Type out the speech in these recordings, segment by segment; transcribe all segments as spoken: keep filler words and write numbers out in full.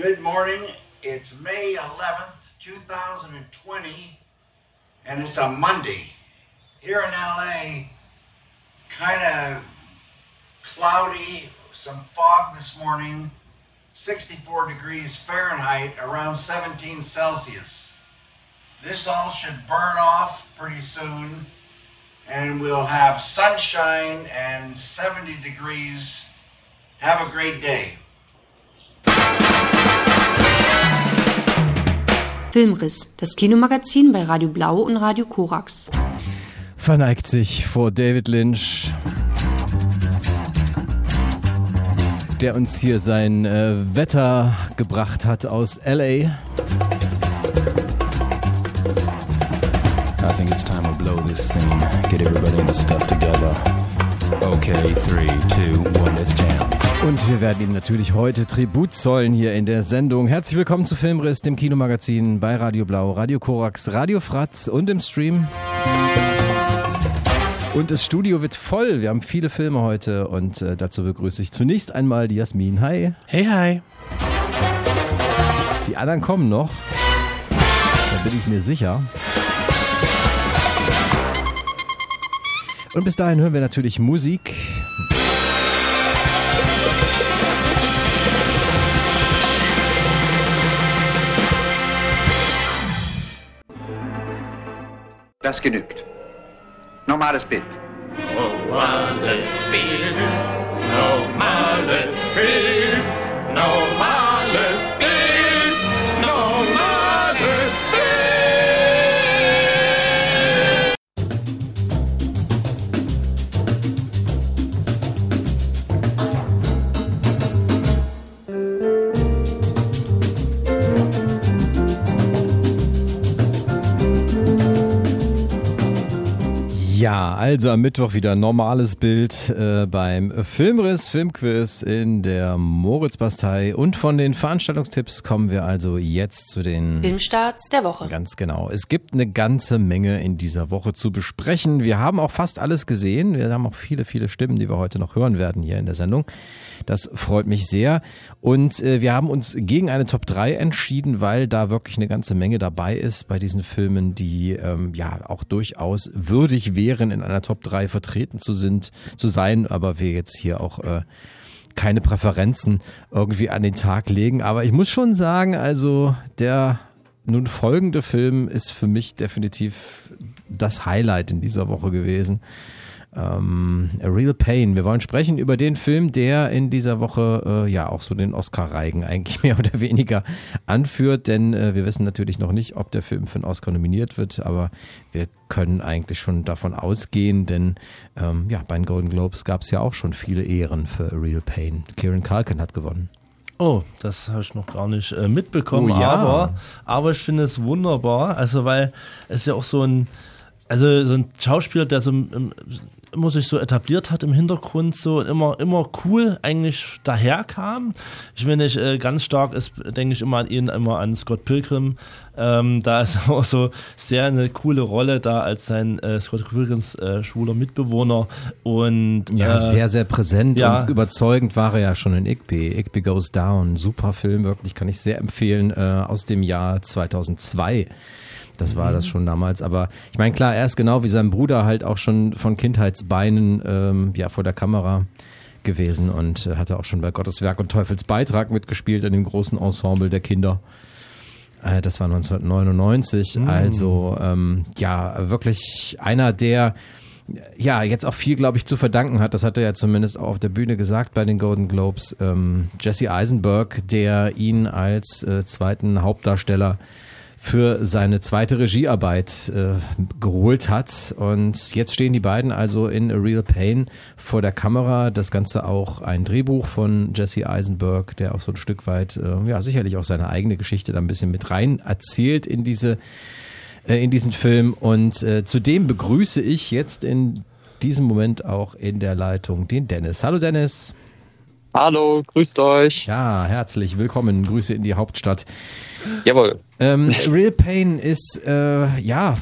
Good morning. It's May eleventh, twenty twenty, and it's a Monday. Here in L A, kind of cloudy, some fog this morning, sixty-four degrees Fahrenheit, around seventeen Celsius. This all should burn off pretty soon, and we'll have sunshine and seventy degrees. Have a great day. Filmriss, das Kinomagazin bei Radio Blau und Radio Korax. Verneigt sich vor David Lynch, der uns hier sein äh, Wetter gebracht hat aus L A. I think it's time to blow this scene. Get everybody in the stuff together. Okay, three, two, one, let's jam. Und wir werden ihm natürlich heute Tribut zollen hier in der Sendung. Herzlich willkommen zu Filmriss, dem Kinomagazin bei Radio Blau, Radio Korax, Radio Fratz und im Stream. Und das Studio wird voll. Wir haben viele Filme heute und äh, dazu begrüße ich zunächst einmal die Jasmin. Hi. Hey, hi. Die anderen kommen noch. Da bin ich mir sicher. Und bis dahin hören wir natürlich Musik. Das genügt. Normales Bild. Normales Bild, normales Bild, normales Bild, normales Bild. Ja, also am Mittwoch wieder normales Bild äh, beim Filmriss, Filmquiz in der Moritzbastei. Und von den Veranstaltungstipps kommen wir also jetzt zu den Filmstarts der Woche. Ganz genau. Es gibt eine ganze Menge in dieser Woche zu besprechen. Wir haben auch fast alles gesehen. Wir haben auch viele, viele Stimmen, die wir heute noch hören werden hier in der Sendung. Das freut mich sehr. Und äh, wir haben uns gegen eine Top drei entschieden, weil da wirklich eine ganze Menge dabei ist bei diesen Filmen, die ähm, ja auch durchaus würdig wären, in einer Top drei vertreten zu sind, zu sein, aber wir jetzt hier auch äh, keine Präferenzen irgendwie an den Tag legen. Aber ich muss schon sagen, also der nun folgende Film ist für mich definitiv das Highlight in dieser Woche gewesen. Um, A Real Pain. Wir wollen sprechen über den Film, der in dieser Woche äh, ja auch so den Oscar-Reigen eigentlich mehr oder weniger anführt, denn äh, wir wissen natürlich noch nicht, ob der Film für einen Oscar nominiert wird, aber wir können eigentlich schon davon ausgehen, denn ähm, ja, bei den Golden Globes gab es ja auch schon viele Ehren für A Real Pain. Kieran Culkin hat gewonnen. Oh, das habe ich noch gar nicht äh, mitbekommen, Oh, ja. aber, aber ich finde es wunderbar, also weil es ja auch so ein, also so ein Schauspieler, der so im, immer sich so etabliert hat im Hintergrund, so immer immer cool eigentlich daherkam. Ich meine, ich, äh, ganz stark ist, denke ich immer an ihn, immer an Scott Pilgrim. Ähm, da ist auch so sehr eine coole Rolle da als sein äh, Scott Pilgrims äh, schwuler Mitbewohner. Und ja, äh, sehr, sehr präsent ja. und überzeugend war er ja schon in Igby. Igby Goes Down, super Film, wirklich, kann ich sehr empfehlen, äh, aus dem Jahr zweitausendzwei. Das war das schon damals, aber ich meine, klar, er ist genau wie sein Bruder halt auch schon von Kindheitsbeinen ähm, ja, vor der Kamera gewesen und äh, hatte auch schon bei Gottes Werk und Teufels Beitrag mitgespielt in dem großen Ensemble der Kinder. Äh, das war neunzehnhundertneunundneunzig, mm. also ähm, ja, wirklich einer, der ja jetzt auch viel, glaube ich, zu verdanken hat. Das hat er ja zumindest auch auf der Bühne gesagt bei den Golden Globes. Ähm, Jesse Eisenberg, der ihn als äh, zweiten Hauptdarsteller für seine zweite Regiearbeit äh, geholt hat. Und jetzt stehen die beiden also in A Real Pain vor der Kamera. Das Ganze auch ein Drehbuch von Jesse Eisenberg, der auch so ein Stück weit, äh, ja sicherlich auch seine eigene Geschichte da ein bisschen mit rein erzählt in diese äh, in diesen Film. Und äh, zudem begrüße ich jetzt in diesem Moment auch in der Leitung den Dennis. Hallo Dennis. Hallo, grüßt euch. Ja, herzlich willkommen. Grüße in die Hauptstadt. Jawohl. Ähm, Real Pain ist, äh, ja,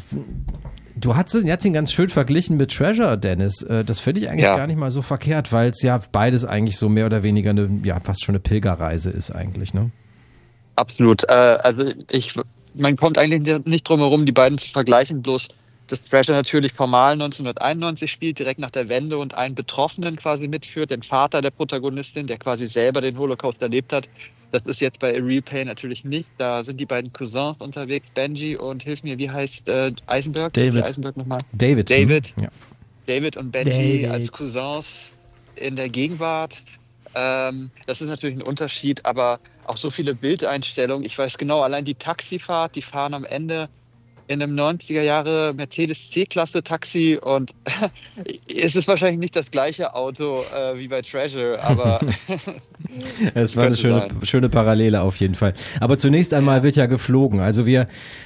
du hast, hast ihn ganz schön verglichen mit Treasure, Dennis. Äh, das finde ich eigentlich Ja. gar nicht mal so verkehrt, weil es ja beides eigentlich so mehr oder weniger eine, ja, fast schon eine Pilgerreise ist eigentlich, ne? Absolut. Äh, also ich, man kommt eigentlich nicht drum herum, die beiden zu vergleichen, bloß dass Treasure natürlich formal neunzehnhunderteinundneunzig spielt, direkt nach der Wende und einen Betroffenen quasi mitführt, den Vater der Protagonistin, der quasi selber den Holocaust erlebt hat. Das ist jetzt bei A Real Pain natürlich nicht. Da sind die beiden Cousins unterwegs, Benji und hilf mir, wie heißt äh, Eisenberg? David. Eisenberg nochmal? David. David. Hm? Ja. David und Benji David. als Cousins in der Gegenwart. Ähm, das ist natürlich ein Unterschied, aber auch so viele Bildeinstellungen. Ich weiß genau, allein die Taxifahrt, die fahren am Ende in einem neunziger Jahre Mercedes C-Klasse Taxi und es ist wahrscheinlich nicht das gleiche Auto äh, wie bei Treasure, aber es war eine schöne, schöne Parallele auf jeden Fall. Aber zunächst einmal ja. wird ja geflogen. Also wir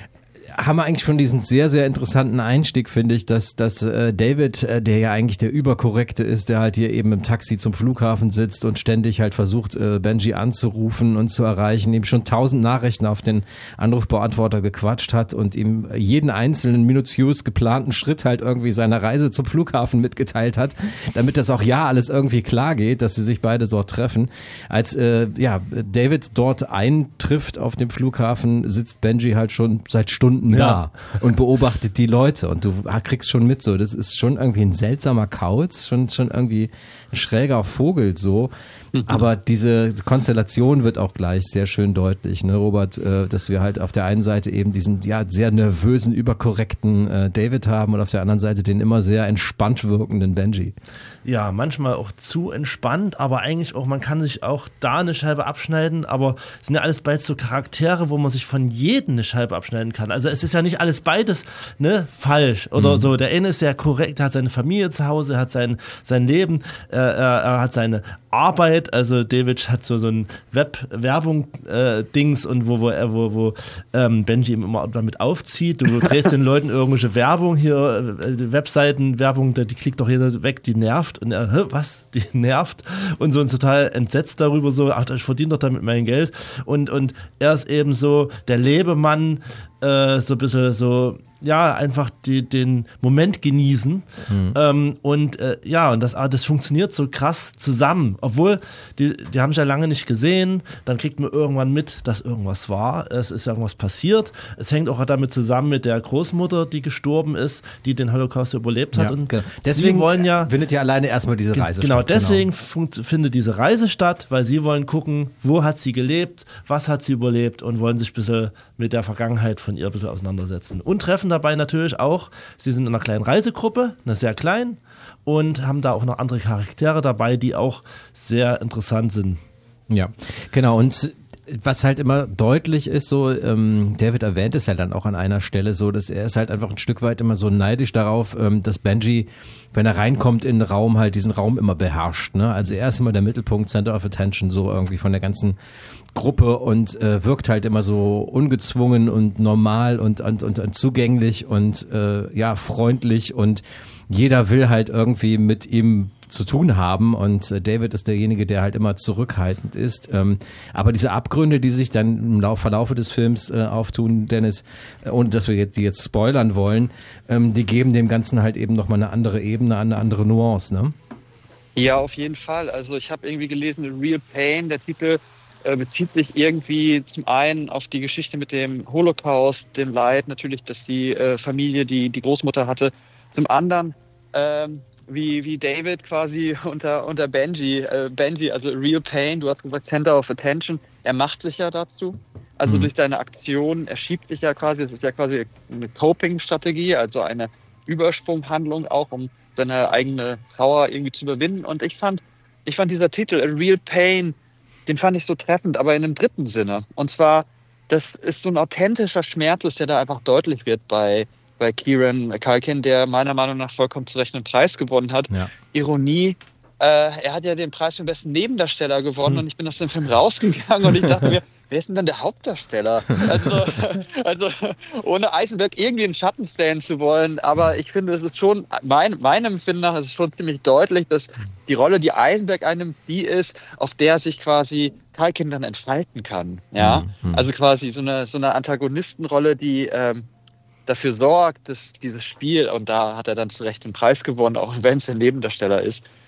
haben wir eigentlich schon diesen sehr, sehr interessanten Einstieg, finde ich, dass, dass äh, David, äh, der ja eigentlich der Überkorrekte ist, der halt hier eben im Taxi zum Flughafen sitzt und ständig halt versucht, äh, Benji anzurufen und zu erreichen, ihm schon tausend Nachrichten auf den Anrufbeantworter gequatscht hat und ihm jeden einzelnen minutiös geplanten Schritt halt irgendwie seiner Reise zum Flughafen mitgeteilt hat, damit das auch ja alles irgendwie klar geht, dass sie sich beide dort treffen. Als äh, ja David dort eintrifft auf dem Flughafen, sitzt Benji halt schon seit Stunden da ja. und beobachtet die Leute und du kriegst schon mit so, das ist schon irgendwie ein seltsamer Kauz, schon, schon irgendwie ein schräger Vogel so, mhm. aber diese Konstellation wird auch gleich sehr schön deutlich, ne Robert, äh, dass wir halt auf der einen Seite eben diesen ja sehr nervösen, überkorrekten äh, David haben und auf der anderen Seite den immer sehr entspannt wirkenden Benji. Ja, manchmal auch zu entspannt, aber eigentlich auch, man kann sich auch da eine Scheibe abschneiden, aber es sind ja alles beides so Charaktere, wo man sich von jedem eine Scheibe abschneiden kann. Also es ist ja nicht alles beides ne, falsch oder mhm. so. Der eine ist sehr korrekt, er hat seine Familie zu Hause, er hat sein, sein Leben, äh, er, er hat seine Arbeit, also David hat so, so ein Web-Werbung-Dings äh, und wo, wo, wo, wo ähm, Benji ihm immer damit aufzieht, du drehst den Leuten irgendwelche Werbung hier, äh, Webseiten-Werbung, die klickt doch jeder weg, die nervt und er, hä, was, die nervt und so und total entsetzt darüber, so, ach, ich verdiene doch damit mein Geld und, und er ist eben so der Lebemann, äh, so ein bisschen so, ja, einfach die, den Moment genießen. Mhm. Ähm, und äh, ja, und das, das funktioniert so krass zusammen. Obwohl, die, die haben sich ja lange nicht gesehen, dann kriegt man irgendwann mit, dass irgendwas war, es ist irgendwas passiert. Es hängt auch damit zusammen mit der Großmutter, die gestorben ist, die den Holocaust überlebt hat. Ja, und genau. Deswegen sie wollen ja, findet ja alleine erstmal diese Reise genau, statt. Deswegen genau, deswegen findet diese Reise statt, weil sie wollen gucken, wo hat sie gelebt, was hat sie überlebt und wollen sich ein bisschen mit der Vergangenheit von ihr ein bisschen auseinandersetzen. Und treffen dabei natürlich auch, sie sind in einer kleinen Reisegruppe, einer sehr kleinen, und haben da auch noch andere Charaktere dabei, die auch sehr interessant sind. Ja, genau. Und was halt immer deutlich ist, so ähm, David erwähnt es ja dann auch an einer Stelle so, dass er ist halt einfach ein Stück weit immer so neidisch darauf, ähm, dass Benji, wenn er reinkommt in den Raum, halt diesen Raum immer beherrscht. Ne? Also er ist immer der Mittelpunkt, Center of Attention, so irgendwie von der ganzen Gruppe und äh, wirkt halt immer so ungezwungen und normal und, und, und, und zugänglich und äh, ja freundlich und jeder will halt irgendwie mit ihm zu tun haben und äh, David ist derjenige, der halt immer zurückhaltend ist. Ähm, aber diese Abgründe, die sich dann im Lauf, Verlaufe des Films äh, auftun, Dennis, äh, ohne dass wir jetzt die jetzt spoilern wollen, ähm, die geben dem Ganzen halt eben nochmal eine andere Ebene, eine andere Nuance, ne? Ja, auf jeden Fall. Also ich habe irgendwie gelesen, A Real Pain, der Titel äh, bezieht sich irgendwie zum einen auf die Geschichte mit dem Holocaust, dem Leid natürlich, dass die äh, Familie, die die Großmutter hatte, zum anderen ähm, wie, wie David quasi unter, unter Benji, äh, Benji, also Real Pain, du hast gesagt Center of Attention, er macht sich ja dazu, also mhm. durch seine Aktion, er schiebt sich ja quasi, das ist ja quasi eine Coping-Strategie, also eine Übersprunghandlung auch, um seine eigene Trauer irgendwie zu überwinden und ich fand, ich fand dieser Titel, A Real Pain, den fand ich so treffend, aber in einem dritten Sinne, und zwar, das ist so ein authentischer Schmerz, der da einfach deutlich wird bei bei Kieran Culkin, der meiner Meinung nach vollkommen zu Recht einen Preis gewonnen hat. Ja. Ironie, äh, er hat ja den Preis für den besten Nebendarsteller gewonnen hm. und ich bin aus dem Film rausgegangen und ich dachte mir, wer ist denn dann der Hauptdarsteller? Also, also ohne Eisenberg irgendwie in Schatten stellen zu wollen, aber ich finde, es ist schon, mein, meinem Empfinden nach, es ist schon ziemlich deutlich, dass die Rolle, die Eisenberg einnimmt, die ist, auf der sich quasi Culkin dann entfalten kann. Ja? Hm. Also quasi so eine, so eine Antagonistenrolle, die ähm, dafür sorgt, dass dieses Spiel, und da hat er dann zu Recht den Preis gewonnen, auch wenn es ein Nebendarsteller ist,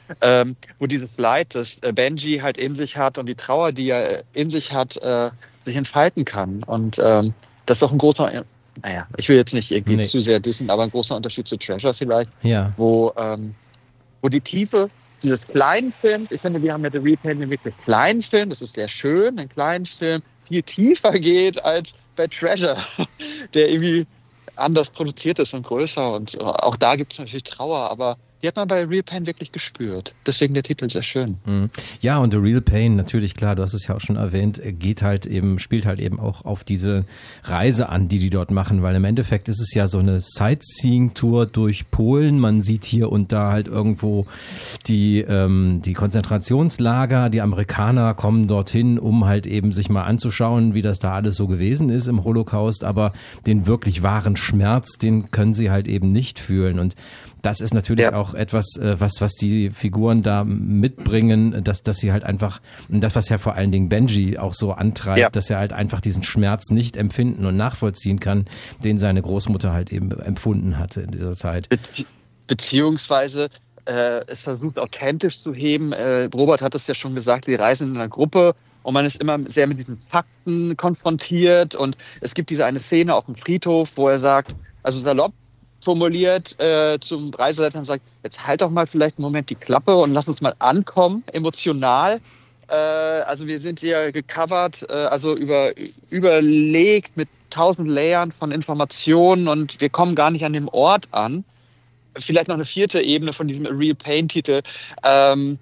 ähm, wo dieses Leid, das äh, Benji halt in sich hat und die Trauer, die er in sich hat, äh, sich entfalten kann. Und ähm, das ist auch ein großer, naja, ich will jetzt nicht irgendwie Nee. zu sehr dissen, aber ein großer Unterschied zu Treasure vielleicht, Ja. wo, ähm, wo die Tiefe dieses kleinen Films, ich finde, wir haben ja The Real Pain einen wirklich kleinen Film, das ist sehr schön, einen kleinen Film, viel tiefer geht als bei Treasure, der irgendwie anders produziert ist und größer. Und auch da gibt es natürlich Trauer, aber die hat man bei Real Pain wirklich gespürt. Deswegen der Titel sehr schön. Mhm. Ja, und The Real Pain, natürlich, klar, du hast es ja auch schon erwähnt, geht halt eben, spielt halt eben auch auf diese Reise an, die die dort machen, weil im Endeffekt ist es ja so eine Sightseeing-Tour durch Polen. Man sieht hier und da halt irgendwo die, ähm, die Konzentrationslager, die Amerikaner kommen dorthin, um halt eben sich mal anzuschauen, wie das da alles so gewesen ist im Holocaust, aber den wirklich wahren Schmerz, den können sie halt eben nicht fühlen. Und das ist natürlich Ja. auch etwas, äh, was, was die Figuren da mitbringen, dass, dass sie halt einfach, und das, was ja vor allen Dingen Benji auch so antreibt, Ja. dass er halt einfach diesen Schmerz nicht empfinden und nachvollziehen kann, den seine Großmutter halt eben empfunden hatte in dieser Zeit. Be beziehungsweise äh, es versucht authentisch zu heben. Äh, Robert hat es ja schon gesagt, die reisen in einer Gruppe und man ist immer sehr mit diesen Fakten konfrontiert und es gibt diese eine Szene auf dem Friedhof, wo er sagt, also salopp formuliert äh, zum Reiseleiter und sagt, jetzt halt doch mal vielleicht einen Moment die Klappe und lass uns mal ankommen, emotional. Äh, also wir sind hier gecovert, äh, also über, überlegt mit tausend Layern von Informationen und wir kommen gar nicht an dem Ort an. Vielleicht noch eine vierte Ebene von diesem A Real Pain-Titel. Ähm,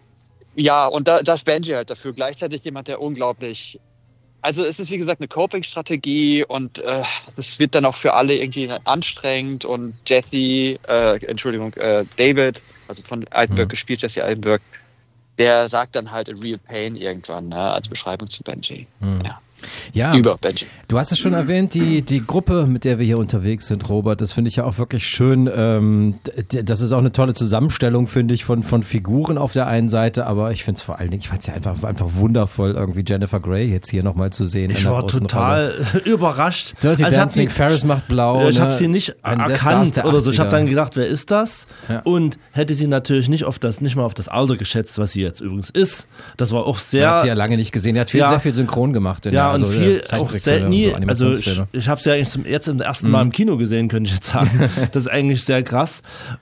ja, und da, da ist Benji halt dafür. Gleichzeitig jemand, der unglaublich... Also es ist wie gesagt eine Coping-Strategie und äh, das wird dann auch für alle irgendwie anstrengend und Jesse, äh, Entschuldigung, äh, David, also von Eisenberg Mhm. gespielt, Jesse Eisenberg, der sagt dann halt A Real Pain irgendwann, ne, als Beschreibung zu Benji. Mhm. Ja. Ja, Über Benji. du hast es schon erwähnt, die, die Gruppe, mit der wir hier unterwegs sind, Robert, das finde ich ja auch wirklich schön. Ähm, d- das ist auch eine tolle Zusammenstellung, finde ich, von, von Figuren auf der einen Seite, aber ich finde es vor allen Dingen, ich fand es ja einfach, einfach wundervoll, irgendwie Jennifer Grey jetzt hier nochmal zu sehen. Ich in der war großen total Rolle. überrascht. Dirty Also ich hab Dancing, sie- Ferris macht blau. Ich habe ne? sie nicht Ein der Stars erkannt der oder so. Ich habe achtziger. dann gedacht, wer ist das? Ja. Und hätte sie natürlich nicht auf das, nicht mal auf das Alter geschätzt, was sie jetzt übrigens ist. Das war auch Man sehr. hat sie ja lange nicht gesehen. Er hat viel, Ja. sehr viel synchron gemacht. In Ja, der, und also viel äh, auch Zeichentrickfilme selten und nie, so, also ich, Animationsfilme. ich habe es ja eigentlich zum, jetzt im ersten Mal im Kino gesehen, könnte ich jetzt sagen. Das ist eigentlich sehr krass.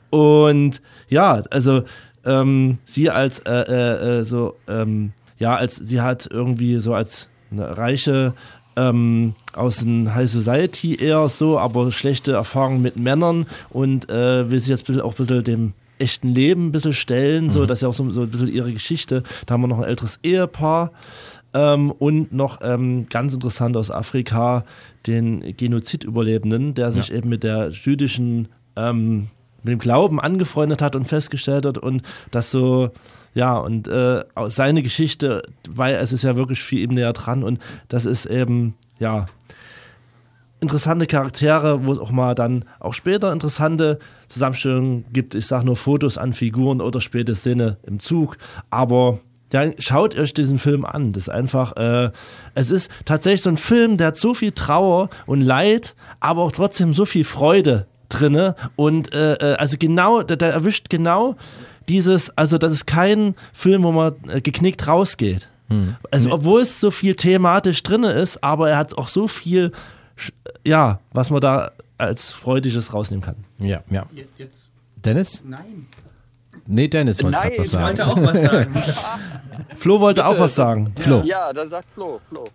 Und ja, also ähm, sie als äh, äh, äh, so, ähm, ja, als sie hat irgendwie so als eine reiche ähm, aus den High Society eher so, aber schlechte Erfahrungen mit Männern und äh, will sich jetzt ein bisschen, auch ein bisschen dem echten Leben ein bisschen stellen, so, das ist ja auch so, so ein bisschen ihre Geschichte. Da haben wir noch ein älteres Ehepaar. Ähm, und noch ähm, ganz interessant aus Afrika, den Genozidüberlebenden, der sich Ja. eben mit der jüdischen, ähm, mit dem Glauben angefreundet hat und festgestellt hat und das so, ja, und äh, seine Geschichte, weil es ist ja wirklich viel ihm näher dran und das ist eben, ja, interessante Charaktere, wo es auch mal dann auch später interessante Zusammenstellungen gibt. Ich sage nur Fotos an Figuren oder späte Szene im Zug, aber ja, schaut euch diesen Film an. Das ist einfach, äh, es ist tatsächlich so ein Film, der hat so viel Trauer und Leid, aber auch trotzdem so viel Freude drinne und äh, äh, also genau, der, der erwischt genau dieses, also das ist kein Film, wo man äh, geknickt rausgeht. Hm. Also obwohl es so viel thematisch drinne ist, aber er hat auch so viel, ja, was man da als Freudiges rausnehmen kann. Ja, ja. Jetzt. Dennis? Nein. Nee, Dennis wollte Nein, gerade was ich sagen. wollte auch was sagen. Flo wollte Bitte, auch was sagen. Flo. Ja, da sagt Flo, Flo.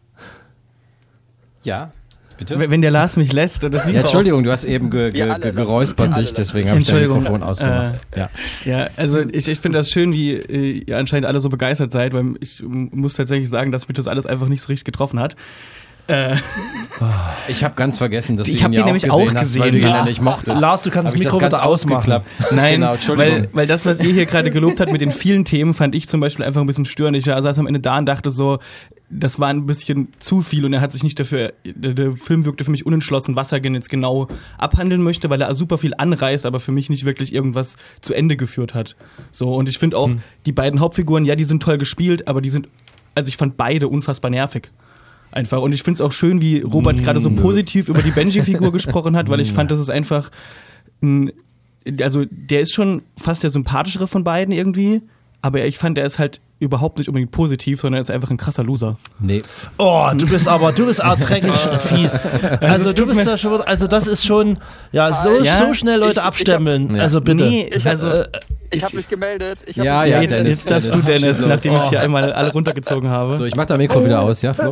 Ja, bitte? Wenn der Lars mich lässt und das Mikro Ja, Entschuldigung, du hast eben ge Wir ge alle ge lassen- geräuspert wir alle dich, lassen- deswegen habe ich dein Entschuldigung, Mikrofon ausgemacht. ja. auf- Ja, also ich, ich finde das schön, wie äh, ihr anscheinend alle so begeistert seid, weil ich ähm, muss tatsächlich sagen, dass mich das alles einfach nicht so richtig getroffen hat. Äh, Ich habe ganz vergessen, dass Ich du hab ihn den ja auch nämlich gesehen auch hast, weil gesehen, du ihn ja. ja nicht mochtest. Lars, du kannst Hab das ich Mikro ganz bitte ausmachen. ausgeklappt. Nein, genau, Entschuldigung. weil, weil das, was ihr hier gerade gelobt habt mit den vielen Themen, fand ich zum Beispiel einfach ein bisschen störend. Ich saß am Ende da und dachte so, das war ein bisschen zu viel und er hat sich nicht dafür, der, der Film wirkte für mich unentschlossen, was er denn jetzt genau abhandeln möchte, weil er super viel anreißt, aber für mich nicht wirklich irgendwas zu Ende geführt hat. So, und ich finde auch, Hm. die beiden Hauptfiguren, ja, die sind toll gespielt, aber die sind, also ich fand beide unfassbar nervig. Einfach. Und ich finde es auch schön, wie Robert gerade so positiv über die Benji-Figur gesprochen hat, weil ich fand, das ist einfach ein also der ist schon fast der sympathischere von beiden irgendwie, aber ich fand, der ist halt überhaupt nicht unbedingt positiv, sondern er ist einfach ein krasser Loser. Nee. Oh, du bist aber, du bist auch dreckig fies. Also du bist ja schon, also das ist schon, ja, so, Ja, so schnell Leute ich- ich abstempeln. hab- also bitte. Nee, Ich hab- also äh, Ich habe mich gemeldet. Ich hab Ja, mich ja, jetzt, gemeldet. jetzt darfst du, Dennis, Dennis, schieß nachdem los. ich hier einmal alle runtergezogen habe. So, ich mach dein Mikro wieder aus, ja, Flo?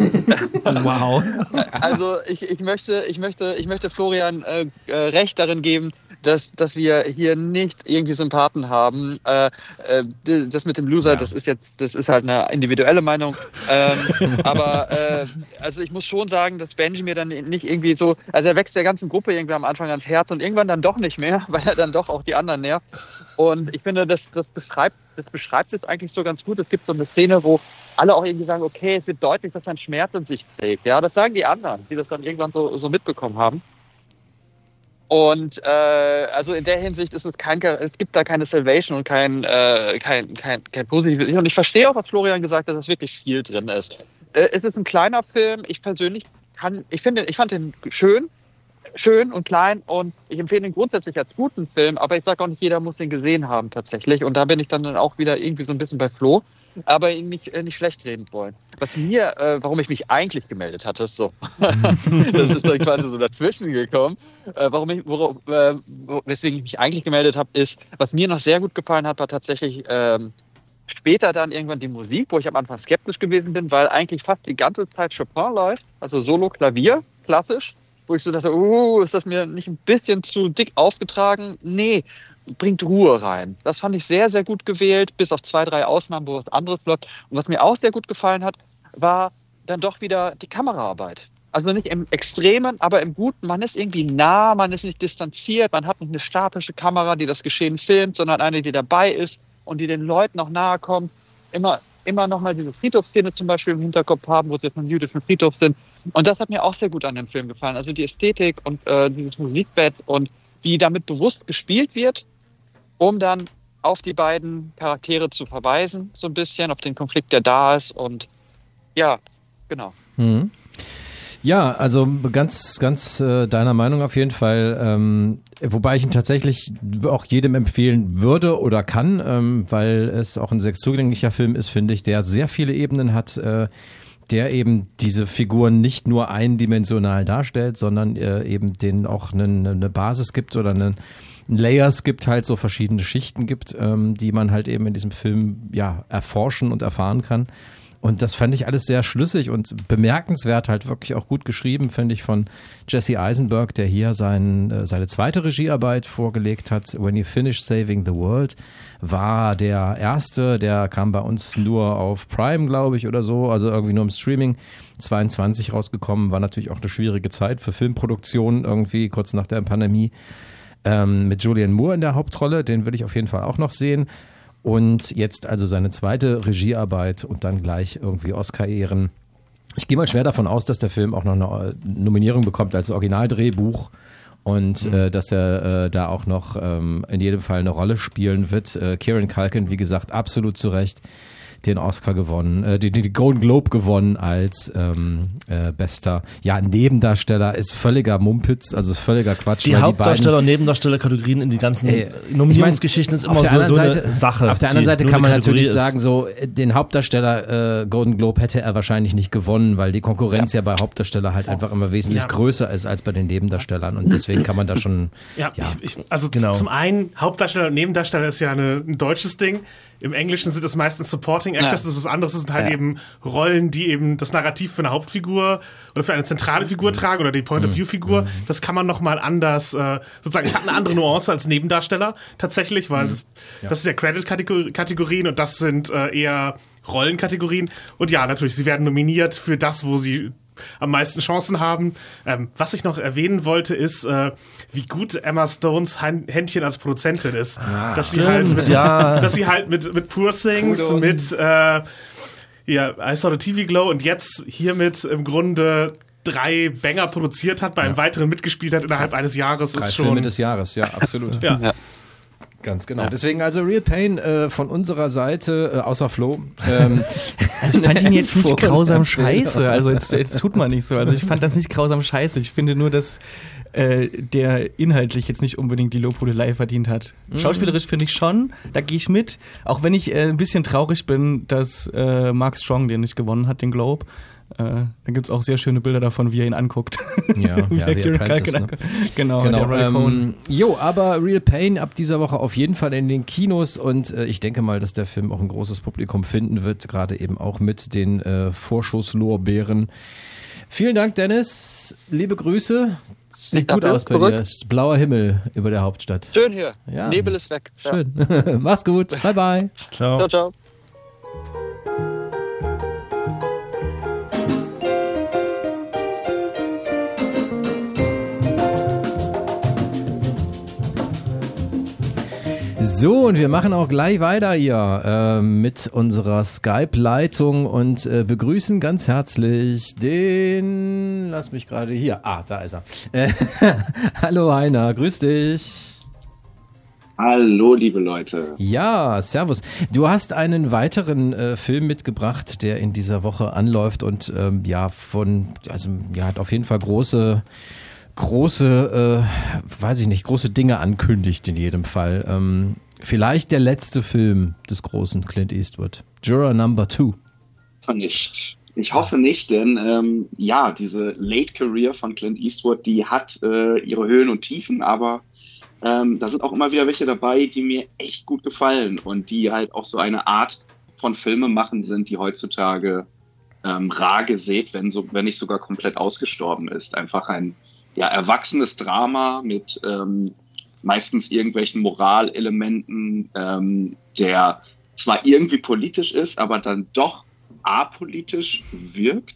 Wow. Also ich, ich möchte, ich möchte, ich möchte Florian äh, äh, recht darin geben, dass, dass wir hier nicht irgendwie Sympathen haben. Äh, äh, das mit dem Loser, das ist jetzt, das ist halt eine individuelle Meinung. Ähm, aber äh, also ich muss schon sagen, dass Benji mir dann nicht irgendwie so, also er wächst der ganzen Gruppe irgendwie am Anfang ans Herz und irgendwann dann doch nicht mehr, weil er dann doch auch die anderen nervt. Und ich finde, das, das beschreibt, das beschreibt es eigentlich so ganz gut. Es gibt so eine Szene, wo alle auch irgendwie sagen, okay, es wird deutlich, dass ein Schmerz in sich trägt. Ja, das sagen die anderen, die das dann irgendwann so, so mitbekommen haben. Und äh, also in der Hinsicht ist es kein, es gibt da keine Salvation und kein, äh, kein, kein, kein positives. Und ich verstehe auch, was Florian gesagt hat, dass wirklich viel drin ist. Äh, es ist ein kleiner Film. Ich persönlich kann, ich finde, ich fand den schön, schön und klein und ich empfehle ihn grundsätzlich als guten Film. Aber ich sage auch nicht, jeder muss den gesehen haben tatsächlich. Und da bin ich dann auch wieder irgendwie so ein bisschen bei Flo. Aber ihn nicht, äh, nicht schlecht reden wollen. Was mir, äh, warum ich mich eigentlich gemeldet hatte, ist so, das ist dann quasi so dazwischen gekommen. Äh, warum ich, worauf, äh, weswegen ich mich eigentlich gemeldet habe, ist, was mir noch sehr gut gefallen hat, war tatsächlich ähm, später dann irgendwann die Musik, wo ich am Anfang skeptisch gewesen bin, weil eigentlich fast die ganze Zeit Chopin läuft, also Solo-Klavier, klassisch, wo ich so dachte, uh, ist das mir nicht ein bisschen zu dick aufgetragen? Nee. Bringt Ruhe rein. Das fand ich sehr, sehr gut gewählt, bis auf zwei, drei Ausnahmen, wo was anderes läuft. Und was mir auch sehr gut gefallen hat, war dann doch wieder die Kameraarbeit. Also nicht im Extremen, aber im Guten. Man ist irgendwie nah, man ist nicht distanziert, man hat nicht eine statische Kamera, die das Geschehen filmt, sondern eine, die dabei ist und die den Leuten auch nahe kommt. Immer, immer nochmal diese Friedhofsszene zum Beispiel im Hinterkopf haben, wo sie jetzt im jüdischen Friedhof sind. Und das hat mir auch sehr gut an dem Film gefallen. Also die Ästhetik und äh, dieses Musikbett und wie damit bewusst gespielt wird, um dann auf die beiden Charaktere zu verweisen, so ein bisschen, auf den Konflikt, der da ist. Und ja, genau. Mhm. Ja, also ganz, ganz äh, deiner Meinung auf jeden Fall. Ähm, wobei ich ihn tatsächlich auch jedem empfehlen würde oder kann, ähm, weil es auch ein sehr zugänglicher Film ist, finde ich, der sehr viele Ebenen hat, äh, der eben diese Figuren nicht nur eindimensional darstellt, sondern äh, eben denen auch eine, eine Basis gibt oder einen Layers gibt, halt so verschiedene Schichten gibt, ähm, die man halt eben in diesem Film ja erforschen und erfahren kann. Und das fand ich alles sehr schlüssig und bemerkenswert, halt wirklich auch gut geschrieben, finde ich, von Jesse Eisenberg, der hier sein, äh, seine zweite Regiearbeit vorgelegt hat. When You Finish Saving the World war der erste, der kam bei uns nur auf Prime, glaube ich, oder so, also irgendwie nur im Streaming. zweiundzwanzig rausgekommen, war natürlich auch eine schwierige Zeit für Filmproduktion, irgendwie kurz nach der Pandemie. Ähm, mit Julianne Moore in der Hauptrolle, den will ich auf jeden Fall auch noch sehen. Und jetzt also seine zweite Regiearbeit und dann gleich irgendwie Oscar-Ehren. Ich gehe mal schwer davon aus, dass der Film auch noch eine Nominierung bekommt als Originaldrehbuch und mhm. äh, dass er äh, da auch noch ähm, in jedem Fall eine Rolle spielen wird. Äh, Kieran Culkin, wie gesagt, absolut zu Recht den Oscar gewonnen, äh, die, die Golden Globe gewonnen als ähm, äh, bester ja, Nebendarsteller, ist völliger Mumpitz, also ist völliger Quatsch. Die Hauptdarsteller- und Nebendarstellerkategorien in die ganzen äh, Nominierungsgeschichten ist immer so, so Seite, eine Sache. Auf der anderen Seite nur kann man eine Kategorie natürlich ist. sagen, so den Hauptdarsteller äh, Golden Globe hätte er wahrscheinlich nicht gewonnen, weil die Konkurrenz ja, ja bei Hauptdarsteller halt einfach immer wesentlich Ja. größer ist als bei den Nebendarstellern und deswegen kann man da schon Ja, ja. Ich, ich, also Genau. zum einen, Hauptdarsteller und Nebendarsteller ist ja eine, ein deutsches Ding. Im Englischen sind es meistens Supporting Actors, Ja. das ist was anderes. Das sind halt Ja. eben Rollen, die eben das Narrativ für eine Hauptfigur oder für eine zentrale Figur tragen oder die Point-of-View-Figur. Das kann man nochmal anders, äh, sozusagen, es hat eine andere Nuance als Nebendarsteller tatsächlich, weil das, das sind ja Credit-Kategorien und das sind äh, eher Rollenkategorien. Und ja, natürlich, sie werden nominiert für das, wo sie am meisten Chancen haben. Ähm, was ich noch erwähnen wollte, ist, äh, wie gut Emma Stones Hand- Händchen als Produzentin ist. Ah, dass, sie stimmt, halt mit, ja. dass sie halt mit, mit Poor Things, Kudos. mit äh, ja, I Saw the T V Glow und jetzt hiermit im Grunde drei Banger produziert hat, bei einem weiteren mitgespielt hat innerhalb eines Jahres, drei ist Filme schon... des Jahres, ja, absolut. Ja. Ja. Ganz genau. Deswegen also Real Pain äh, von unserer Seite, äh, außer Flo. Ähm, Also ich fand ihn jetzt nicht Vor- grausam scheiße. Also jetzt, jetzt tut man nicht so. Also ich fand das nicht grausam scheiße. Ich finde nur, dass äh, der inhaltlich jetzt nicht unbedingt die Lobhudelei verdient hat. Mhm. Schauspielerisch finde ich schon, da gehe ich mit. Auch wenn ich äh, ein bisschen traurig bin, dass äh, Mark Strong den nicht gewonnen hat, den Globe. Äh, da gibt es auch sehr schöne Bilder davon, wie er ihn anguckt. Ja, ja, Der The Kieran Apprentice, Culkin- ne? Genau, Genau, der Roy Cohn. ähm, jo, aber Real Pain ab dieser Woche auf jeden Fall in den Kinos und äh, ich denke mal, dass der Film auch ein großes Publikum finden wird, gerade eben auch mit den äh, Vorschusslorbeeren. Vielen Dank, Dennis. Liebe Grüße. Sieht gut aus bei dir. Es ist blauer Himmel über der Hauptstadt. Schön hier. Ja. Nebel ist weg. Schön. Mach's gut. Bye, bye. Ciao. Ciao, ciao. So, und wir machen auch gleich weiter hier äh, mit unserer Skype-Leitung und äh, begrüßen ganz herzlich den, lass mich gerade hier, ah, da ist er. Äh, hallo Heiner, grüß dich. Hallo, liebe Leute. Ja, servus. Du hast einen weiteren äh, Film mitgebracht, der in dieser Woche anläuft und ähm, ja, von, also ja, hat auf jeden Fall große große, äh, weiß ich nicht, große Dinge ankündigt in jedem Fall. Ähm, vielleicht der letzte Film des großen Clint Eastwood. Juror Number Two. Nicht. Ich hoffe nicht, denn ähm, ja, diese Late Career von Clint Eastwood, die hat äh, ihre Höhen und Tiefen, aber ähm, da sind auch immer wieder welche dabei, die mir echt gut gefallen und die halt auch so eine Art von Filme machen sind, die heutzutage ähm, rar gesät, wenn, so, wenn nicht sogar komplett ausgestorben ist. Einfach ein ja, erwachsenes Drama mit ähm, meistens irgendwelchen Moralelementen, ähm, der zwar irgendwie politisch ist, aber dann doch apolitisch wirkt.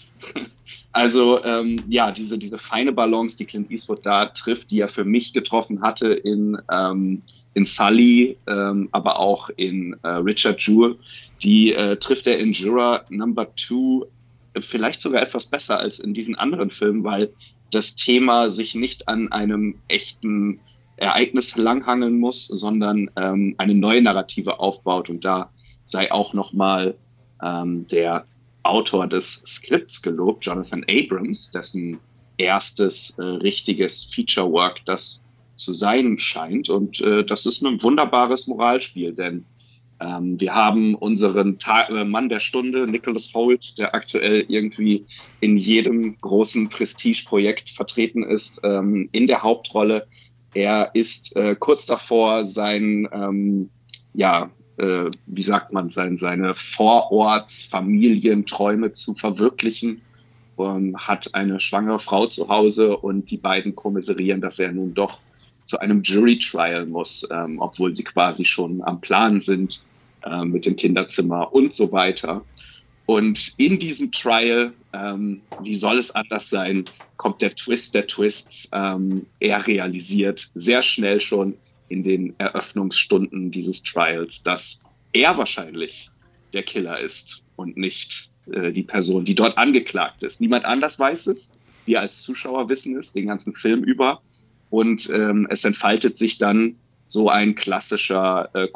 Also ähm, ja, diese, diese feine Balance, die Clint Eastwood da trifft, die er für mich getroffen hatte in, ähm, in Sully, ähm, aber auch in äh, Richard Jewell, die äh, trifft er in Juror Number Two vielleicht sogar etwas besser als in diesen anderen Filmen, weil das Thema sich nicht an einem echten Ereignis langhangeln muss, sondern ähm, eine neue Narrative aufbaut. Und da sei auch nochmal ähm, der Autor des Skripts gelobt, Jonathan Abrams, dessen erstes äh, richtiges Feature-Work das zu sein scheint. Und äh, das ist ein wunderbares Moralspiel, denn Ähm, wir haben unseren Ta- äh, Mann der Stunde, Nicholas Hoult, der aktuell irgendwie in jedem großen Prestigeprojekt vertreten ist, ähm, in der Hauptrolle. Er ist äh, kurz davor, sein, ähm, ja, äh, wie sagt man, sein, seine Vorortsfamilienträume zu verwirklichen, ähm, hat eine schwangere Frau zu Hause und die beiden kommiserieren, dass er nun doch zu einem Jury-Trial muss, ähm, obwohl sie quasi schon am Plan sind äh, mit dem Kinderzimmer und so weiter. Und in diesem Trial, ähm, wie soll es anders sein, kommt der Twist der Twists. Ähm, er realisiert sehr schnell schon in den Eröffnungsstunden dieses Trials, dass er wahrscheinlich der Killer ist und nicht äh, die Person, die dort angeklagt ist. Niemand anders weiß es. Wir als Zuschauer wissen es den ganzen Film über. Und ähm, es entfaltet sich dann so ein klassischer äh,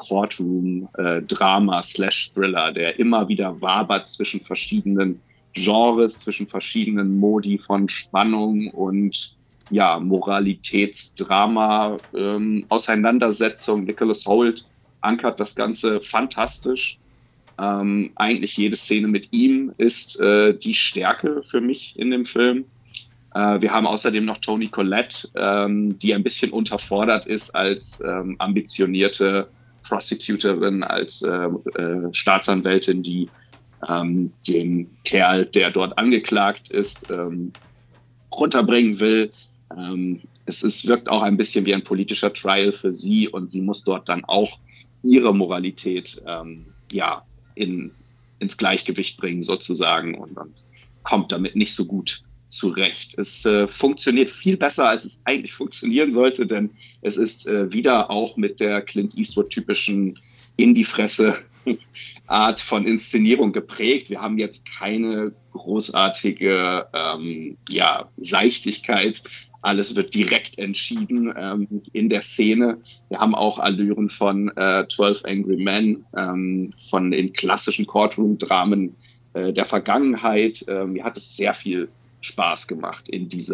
Courtroom-Drama-Slash-Thriller, der immer wieder wabert zwischen verschiedenen Genres, zwischen verschiedenen Modi von Spannung und ja, Moralitätsdrama, ähm, Auseinandersetzung. Nicholas Hoult ankert das Ganze fantastisch. Ähm, eigentlich jede Szene mit ihm ist äh, die Stärke für mich in dem Film. Uh, wir haben außerdem noch Toni Collette, ähm, die ein bisschen unterfordert ist als ähm, ambitionierte Prosecutorin, als äh, äh, Staatsanwältin, die ähm, den Kerl, der dort angeklagt ist, ähm, runterbringen will. Ähm, es ist, wirkt auch ein bisschen wie ein politischer Trial für sie und sie muss dort dann auch ihre Moralität ähm, ja, in, ins Gleichgewicht bringen sozusagen und, und kommt damit nicht so gut zurecht. Es äh, funktioniert viel besser, als es eigentlich funktionieren sollte, denn es ist äh, wieder auch mit der Clint Eastwood-typischen In-die-Fresse-Art von Inszenierung geprägt. Wir haben jetzt keine großartige ähm, ja, Seichtigkeit. Alles wird direkt entschieden ähm, in der Szene. Wir haben auch Allüren von äh, twelve Angry Men, ähm, von den klassischen Courtroom-Dramen äh, der Vergangenheit. Äh, mir hat es sehr viel Spaß gemacht in dieser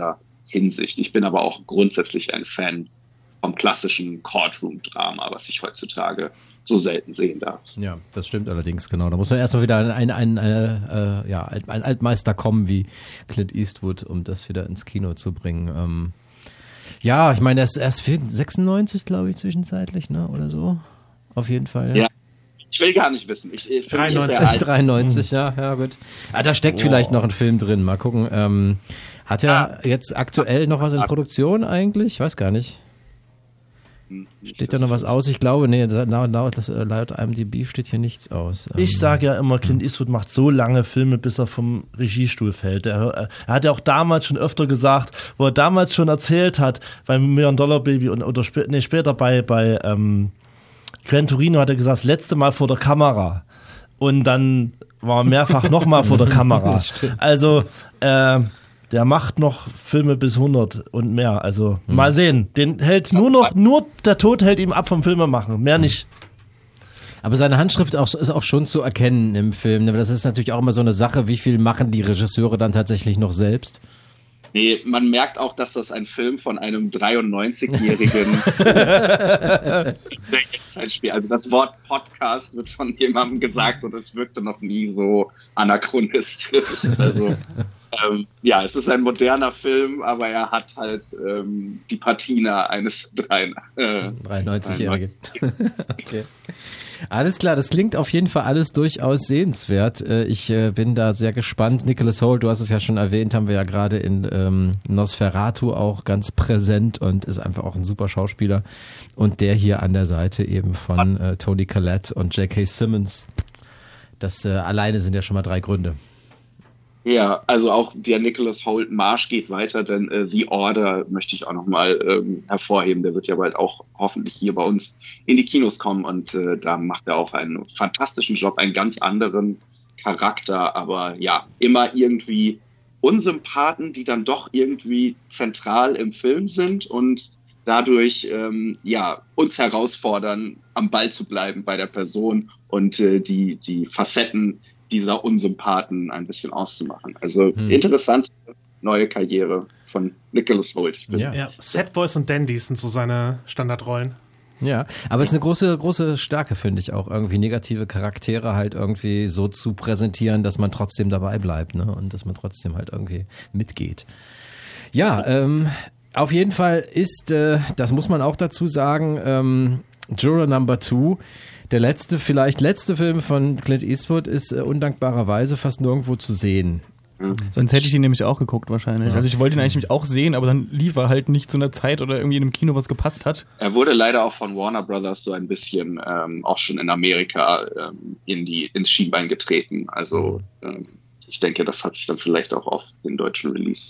Hinsicht. Ich bin aber auch grundsätzlich ein Fan vom klassischen Courtroom-Drama, was ich heutzutage so selten sehen darf. Ja, das stimmt allerdings, genau. Da muss man erstmal wieder ein, ein, eine, äh, ja, ein Altmeister kommen wie Clint Eastwood, um das wieder ins Kino zu bringen. Ähm, ja, ich meine, er ist erst sechsundneunzig, glaube ich, zwischenzeitlich, ne, oder so. Auf jeden Fall. Ja. ja. Ich will gar nicht wissen. Ich, ich dreiundneunzig, dreiundneunzig, ja, ja, gut. Ah, da steckt oh. vielleicht noch ein Film drin. Mal gucken. Ähm, hat er ah. jetzt aktuell noch was in Produktion eigentlich? Ich weiß gar nicht. Steht da noch was aus? Ich glaube, nee, laut, laut, laut I M D B steht hier nichts aus. Ich sage ja immer, Clint Eastwood macht so lange Filme, bis er vom Regiestuhl fällt. Er, er hat ja auch damals schon öfter gesagt, wo er damals schon erzählt hat, beim Million Dollar Baby und oder sp- nee, später bei, bei ähm, Gran Torino hat er gesagt, das letzte Mal vor der Kamera. Und dann war er mehrfach nochmal vor der Kamera. Also, äh, der macht noch Filme bis hundert und mehr. Also hm. mal sehen. Den hält nur noch, nur der Tod hält ihm ab vom Filme machen. Mehr nicht. Aber seine Handschrift auch, ist auch schon zu erkennen im Film. Das ist natürlich auch immer so eine Sache, wie viel machen die Regisseure dann tatsächlich noch selbst? Nee, man merkt auch, dass das ein Film von einem dreiundneunzigjährigen Spiel. Also das Wort Podcast wird von jemandem gesagt und es wirkte noch nie so anachronistisch. Also ähm, ja, es ist ein moderner Film, aber er hat halt ähm, die Patina eines drei, äh, dreiundneunzigjährigen. Okay. Alles klar, das klingt auf jeden Fall alles durchaus sehenswert. Ich bin da sehr gespannt. Nicholas Hoult, du hast es ja schon erwähnt, haben wir ja gerade in ähm, Nosferatu auch ganz präsent und ist einfach auch ein super Schauspieler. Und der hier an der Seite eben von äh, Toni Collette und J K. Simmons. Das äh, alleine sind ja schon mal drei Gründe. Ja, also auch der Nicholas Hoult Marsch geht weiter, denn äh, The Order möchte ich auch nochmal ähm, hervorheben. Der wird ja bald auch hoffentlich hier bei uns in die Kinos kommen und äh, da macht er auch einen fantastischen Job, einen ganz anderen Charakter, aber ja, immer irgendwie Unsympathen, die dann doch irgendwie zentral im Film sind und dadurch ähm, ja uns herausfordern, am Ball zu bleiben bei der Person und äh, die, die Facetten dieser Unsympathen ein bisschen auszumachen. Also hm. interessante neue Karriere von Nicholas Hoult. Ja. ja, Sad Boys und Dandies sind so seine Standardrollen. Ja, aber es ist eine große, große Stärke, finde ich auch, irgendwie negative Charaktere halt irgendwie so zu präsentieren, dass man trotzdem dabei bleibt, ne? Und dass man trotzdem halt irgendwie mitgeht. Ja, ähm, auf jeden Fall ist, äh, das muss man auch dazu sagen, ähm, Juror Number Two, der letzte, vielleicht letzte Film von Clint Eastwood ist äh, undankbarerweise fast nirgendwo zu sehen. Mhm. Sonst hätte ich ihn nämlich auch geguckt wahrscheinlich. Ja. Also ich wollte ihn eigentlich nämlich auch sehen, aber dann lief er halt nicht zu einer Zeit oder irgendwie in einem Kino, was gepasst hat. Er wurde leider auch von Warner Brothers so ein bisschen ähm, auch schon in Amerika ähm, in die, ins Schienbein getreten. Also ähm, ich denke, das hat sich dann vielleicht auch auf den deutschen Release.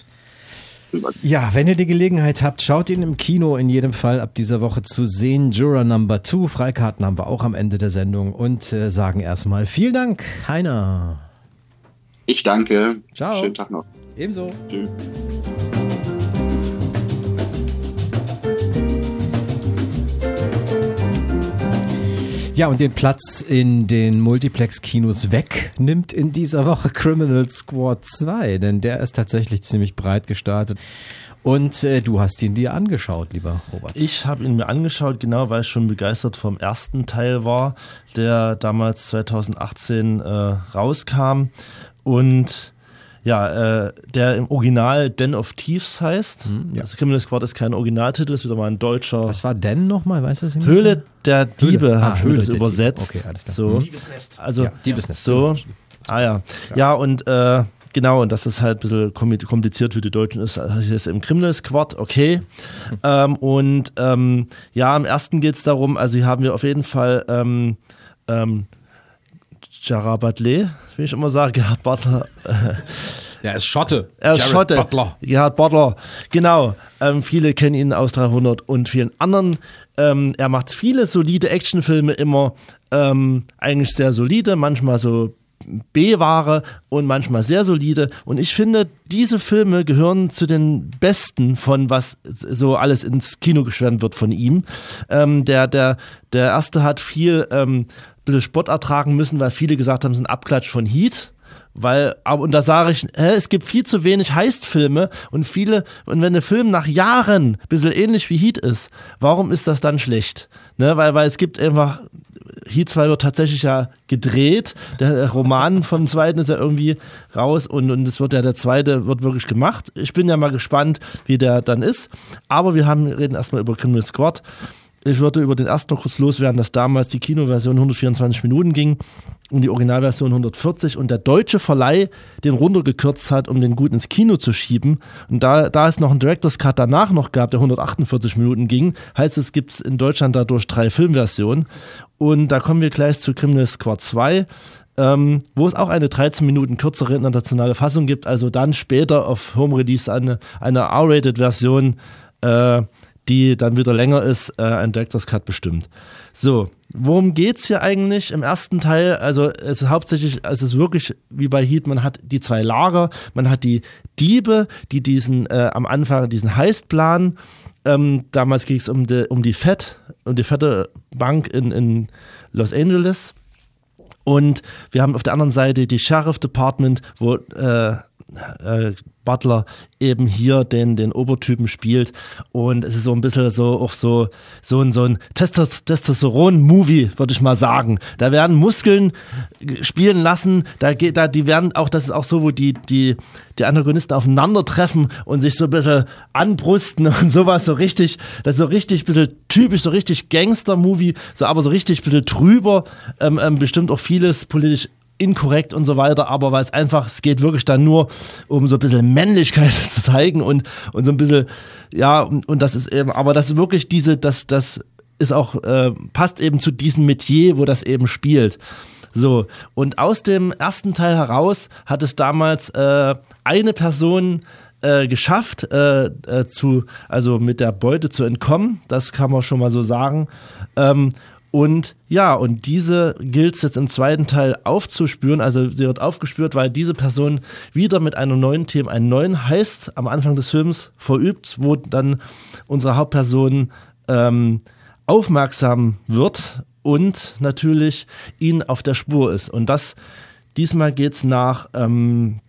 Ja, wenn ihr die Gelegenheit habt, schaut ihn im Kino in jedem Fall ab dieser Woche zu sehen. Juror Number Two, Freikarten haben wir auch am Ende der Sendung und äh, sagen erstmal vielen Dank, Heiner. Ich danke. Ciao. Schönen Tag noch. Ebenso. Tschüss. Ja, und den Platz in den Multiplex-Kinos weg nimmt in dieser Woche Criminal Squad zwei, denn der ist tatsächlich ziemlich breit gestartet. Und äh, du hast ihn dir angeschaut, lieber Robert. Ich habe ihn mir angeschaut, genau, weil ich schon begeistert vom ersten Teil war, der damals zwanzig achtzehn äh, rauskam. Und ja, äh, der im Original Den of Thieves heißt. Hm, ja. Also Criminal Squad ist kein Originaltitel, ist wieder mal ein deutscher. Was war Den nochmal? Weißt du das? Höhle der Diebe, Höhle. habe ah, ich Höhle das übersetzt. Okay, alles klar. So. Diebesnest. Also, ja, Diebesnest. So. Ah ja. Ja, und äh, genau, und das ist halt ein bisschen kompliziert für die Deutschen ist. Also hier ist im Criminal Squad, okay. ähm, und ähm, ja, im ersten geht es darum, also hier haben wir auf jeden Fall ähm, ähm, Gerard Butler, wie ich immer sage, Gerard Butler. Der ist Schotte. Er ist Jared Schotte. Butler. Gerard Butler, genau. Ähm, viele kennen ihn aus dreihundert und vielen anderen. Ähm, er macht viele solide Actionfilme immer, ähm, eigentlich sehr solide, manchmal so B-Ware und manchmal sehr solide. Und ich finde, diese Filme gehören zu den besten von was so alles ins Kino geschwärmt wird von ihm. Ähm, der, der, der erste hat viel ähm, bisschen Spott ertragen müssen, weil viele gesagt haben, es ist ein Abklatsch von Heat, Weil, aber, und da sage ich, hä, es gibt viel zu wenig Heist-Filme und viele, und wenn ein Film nach Jahren ein bisschen ähnlich wie Heat ist, warum ist das dann schlecht? Ne, weil, weil es gibt einfach, Heat zwei wird tatsächlich ja gedreht, der Roman vom zweiten ist ja irgendwie raus und, und es wird ja, der zweite wird wirklich gemacht. Ich bin ja mal gespannt, wie der dann ist, aber wir haben, reden erstmal über Criminal Squad. Ich würde über den ersten noch kurz loswerden, dass damals die Kinoversion hundertvierundzwanzig Minuten ging und die Originalversion hundertvierzig und der deutsche Verleih den runtergekürzt hat, um den gut ins Kino zu schieben. Und da, da es noch einen Director's Cut danach noch gab, der hundertachtundvierzig Minuten ging, heißt es, gibt es in Deutschland dadurch drei Filmversionen. Und da kommen wir gleich zu Criminal Squad zwei, ähm, wo es auch eine dreizehn Minuten kürzere internationale Fassung gibt, also dann später auf Home Release eine, eine R-Rated-Version, äh, die dann wieder länger ist, äh, ein Director's Cut bestimmt. So, worum geht's hier eigentlich im ersten Teil? Also es ist hauptsächlich, es ist wirklich wie bei Heat, man hat die zwei Lager, man hat die Diebe, die diesen äh, am Anfang diesen Heist planen. Ähm, damals ging es um die, um die Fed, um die fette Bank in, in Los Angeles. Und wir haben auf der anderen Seite die Sheriff Department, wo äh, äh, Butler eben hier den, den Obertypen spielt und es ist so ein bisschen so auch so, so ein, so ein Testos- Testosteron-Movie, würde ich mal sagen. Da werden Muskeln spielen lassen, da geht, da, die werden auch, das ist auch so, wo die, die, die Antagonisten aufeinandertreffen und sich so ein bisschen anbrusten und sowas, so richtig, das ist so richtig, bisschen typisch, so richtig Gangster-Movie, so aber so richtig ein bisschen drüber, ähm, ähm, bestimmt auch vieles politisch inkorrekt und so weiter, aber weil es einfach, es geht wirklich dann nur um so ein bisschen Männlichkeit zu zeigen und, und so ein bisschen, ja, und, und das ist eben, aber das ist wirklich diese, das, das ist auch, äh, passt eben zu diesem Metier, wo das eben spielt. So, und aus dem ersten Teil heraus hat es damals äh, eine Person äh, geschafft, äh, äh, zu, also mit der Beute zu entkommen, das kann man schon mal so sagen, ähm, und ja, und diese gilt es jetzt im zweiten Teil aufzuspüren, also sie wird aufgespürt, weil diese Person wieder mit einem neuen Thema, einen neuen Heist am Anfang des Films verübt, wo dann unsere Hauptperson ähm, aufmerksam wird und natürlich ihn auf der Spur ist. Und das, diesmal geht's nach, ähm,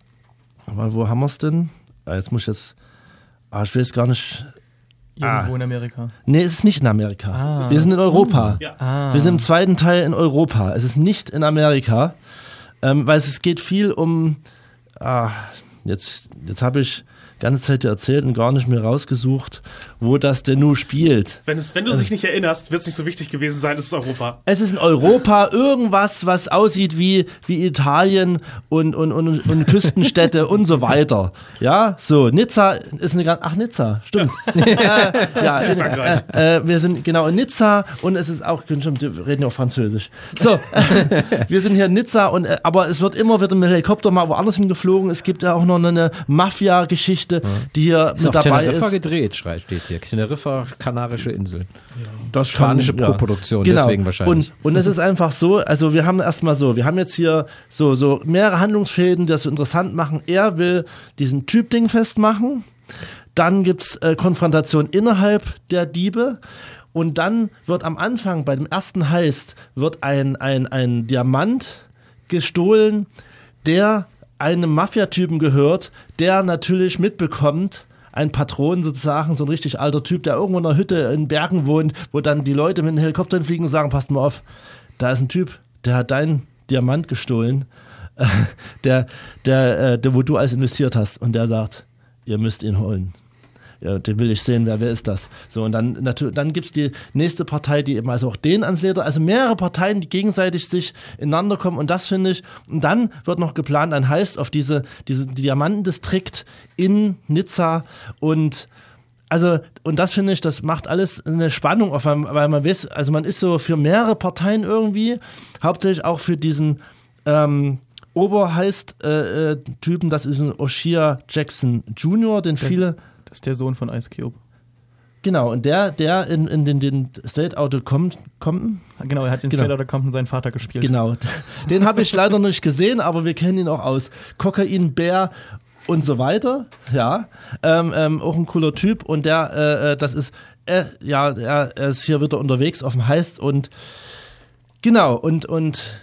wo haben wir es denn? Ah, jetzt muss ich jetzt, ah, ich will jetzt gar nicht... Irgendwo ah. in Amerika. Nee, es ist nicht in Amerika. Ah. Wir sind in Europa. Ja. Ah. Wir sind im zweiten Teil in Europa. Es ist nicht in Amerika, ähm, weil es, es geht viel um, ah, jetzt, jetzt habe ich die ganze Zeit erzählt und gar nicht mehr rausgesucht, wo das denn nun spielt. Wenn, es, wenn du dich nicht erinnerst, wird es nicht so wichtig gewesen sein, es ist Europa. Es ist in Europa irgendwas, was aussieht wie, wie Italien und, und, und, und Küstenstädte und so weiter. Ja, so, Nizza ist eine ganz, ach Nizza, stimmt. Ja, äh, ja äh, äh, wir sind genau in Nizza und es ist auch, stimmt, wir reden ja auch Französisch. So, äh, wir sind hier in Nizza und, äh, aber es wird immer wieder mit dem Helikopter mal woanders hingeflogen. Es gibt ja auch noch eine Mafia-Geschichte, die hier ist mit auf dabei Teneriffa ist. gedreht, steht hier. Teneriffa, Kanarische Insel. Das Spanische kann, ja. Co-Produktion, Genau. deswegen wahrscheinlich. Und, und es ist einfach so, also wir haben erstmal so, wir haben jetzt hier so, so mehrere Handlungsfäden, die das so interessant machen. Er will diesen Typ-Ding festmachen. Dann gibt es äh, Konfrontation innerhalb der Diebe. Und dann wird am Anfang, bei dem ersten Heist, wird ein, ein, ein Diamant gestohlen, der einem Mafia-Typen gehört, der natürlich mitbekommt, ein Patron sozusagen, so ein richtig alter Typ, der irgendwo in einer Hütte in Bergen wohnt, wo dann die Leute mit den Helikoptern fliegen und sagen, passt mal auf, da ist ein Typ, der hat deinen Diamant gestohlen, äh, der, der, äh, der, wo du alles investiert hast. Und der sagt, ihr müsst ihn holen. Ja, den will ich sehen, wer, wer ist das? So, und dann, natürlich, dann gibt es die nächste Partei, die eben also auch den ans Leder, also mehrere Parteien, die gegenseitig sich ineinander kommen und das finde ich, und dann wird noch geplant ein Heist auf diese, diese Diamantendistrikt in Nizza und also, und das finde ich, das macht alles eine Spannung auf, weil man weiß, also man ist so für mehrere Parteien irgendwie, hauptsächlich auch für diesen ähm, Oberheist-Typen, äh, das ist ein O'Shea Jackson Junior, den viele... Das ist der Sohn von Ice Cube. Genau, und der, der in, in den, den Straight Outta Compton. Genau, er hat in genau. Straight Outta Compton seinen Vater gespielt. Genau, den habe ich leider nicht gesehen, aber wir kennen ihn auch aus Kokain Bär und so weiter. Ja, ähm, ähm, auch ein cooler Typ und der, äh, das ist, äh, ja, er, er ist hier wieder unterwegs auf dem Heist und genau, und, und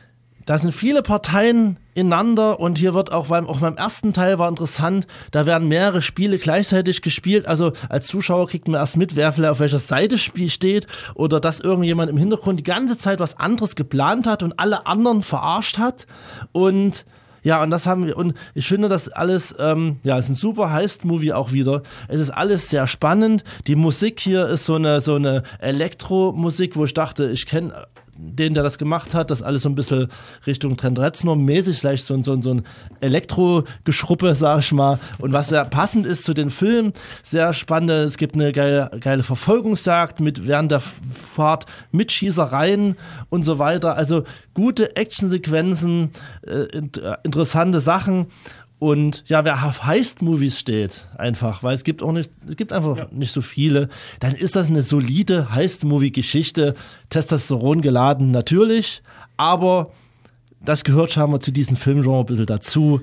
da sind viele Parteien ineinander und hier wird auch beim, auch beim ersten Teil war interessant, da werden mehrere Spiele gleichzeitig gespielt, also als Zuschauer kriegt man erst mit, wer vielleicht auf welcher Seite Spiel steht oder dass irgendjemand im Hintergrund die ganze Zeit was anderes geplant hat und alle anderen verarscht hat und ja, und das haben wir, und ich finde das alles, ähm, ja, es ist ein super Heist-Movie auch wieder. Es ist alles sehr spannend. Die Musik hier ist so eine, so eine Elektro-Musik, wo ich dachte, ich kenne den, der das gemacht hat, das alles so ein bisschen Richtung Trent Reznor-mäßig, vielleicht so, ein- so, ein- so ein Elektro-Geschruppe, sag ich mal. Und was sehr passend ist zu den Filmen, sehr spannend, es gibt eine geile, geile Verfolgungsjagd mit während der Fahrt mit Schießereien und so weiter. Also gute Actionsequenzen, äh, int- äh, interessante Sachen. Und ja, wer auf Heist-Movies steht, einfach, weil es gibt auch nicht, es gibt einfach nicht so viele, dann ist das eine solide Heist-Movie-Geschichte, Testosteron geladen, natürlich, aber das gehört scheinbar zu diesem Filmgenre ein bisschen dazu.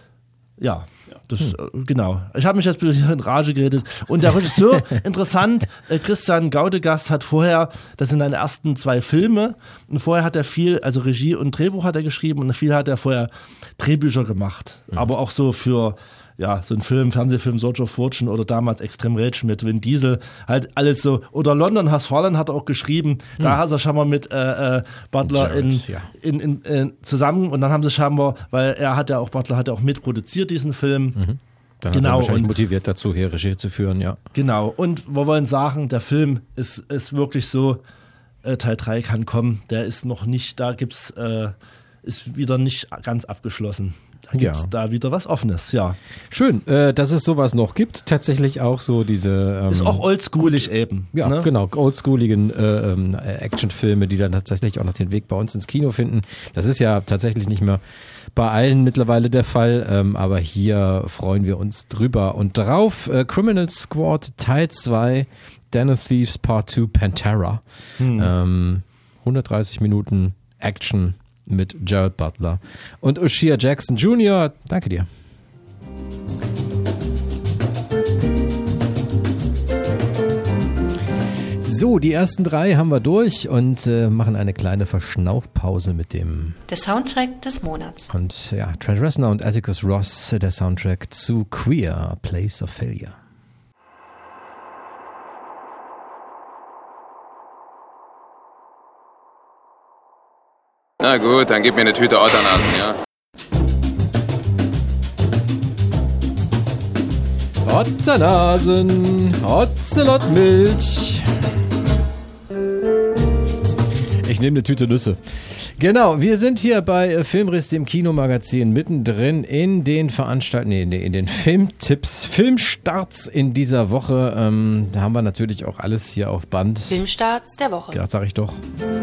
Ja, das, äh, genau. Ich habe mich jetzt ein bisschen in Rage geredet. Und der Regisseur, interessant, äh, Christian Gaudegast hat vorher, das sind seine ersten zwei Filme, und vorher hat er viel, also Regie und Drehbuch hat er geschrieben und viel hat er vorher Drehbücher gemacht. Mhm. Aber auch so für, ja, so ein Film, Fernsehfilm Soldier of Fortune oder damals Extreme Rage mit Vin Diesel, halt alles so. Oder London Has Fallen hat er auch geschrieben. Da Mhm. hat er schon mal mit äh, äh, Butler Jared, in, ja. in, in, in, zusammen und dann haben sie scheinbar, weil er hat ja auch, Butler hat ja auch mitproduziert diesen Film. Mhm. Dann Genau, hat er wahrscheinlich und- motiviert dazu, hier Regie zu führen, ja. Genau, und wir wollen sagen, der Film ist, ist wirklich so, äh, Teil drei kann kommen, der ist noch nicht, da gibt's, äh, ist wieder nicht ganz abgeschlossen. Da gibt's Ja. da wieder was Offenes, ja. Schön, äh, dass es sowas noch gibt. Tatsächlich auch so diese. Ähm, Ist auch oldschoolig eben. Ja, ne? genau. Oldschooligen äh, ähm, Actionfilme, die dann tatsächlich auch noch den Weg bei uns ins Kino finden. Das ist ja tatsächlich nicht mehr bei allen mittlerweile der Fall, ähm, aber hier freuen wir uns drüber und drauf. Äh, Criminal Squad Teil zwei, Den of Thieves Part zwei, Pantera. Hm. Ähm, hundertdreißig Minuten Action mit Jared Butler und O'Shea Jackson Junior Danke dir. So, die ersten drei haben wir durch und äh, machen eine kleine Verschnaufpause mit dem Der Soundtrack des Monats. und ja, Trent Reznor und Atticus Ross, der Soundtrack zu Queer, A Place of Failure. Na gut, dann gib mir eine Tüte Otternasen, ja? Otternasen, Ozelotmilch. Ich nehme eine Tüte Nüsse. Genau, wir sind hier bei Filmriss, dem Kinomagazin, mittendrin in den Veranstaltungen, nee, in den Filmtipps, Filmstarts in dieser Woche. Ähm, da haben wir natürlich auch alles hier auf Band. Filmstarts der Woche. Ja, sag ich doch.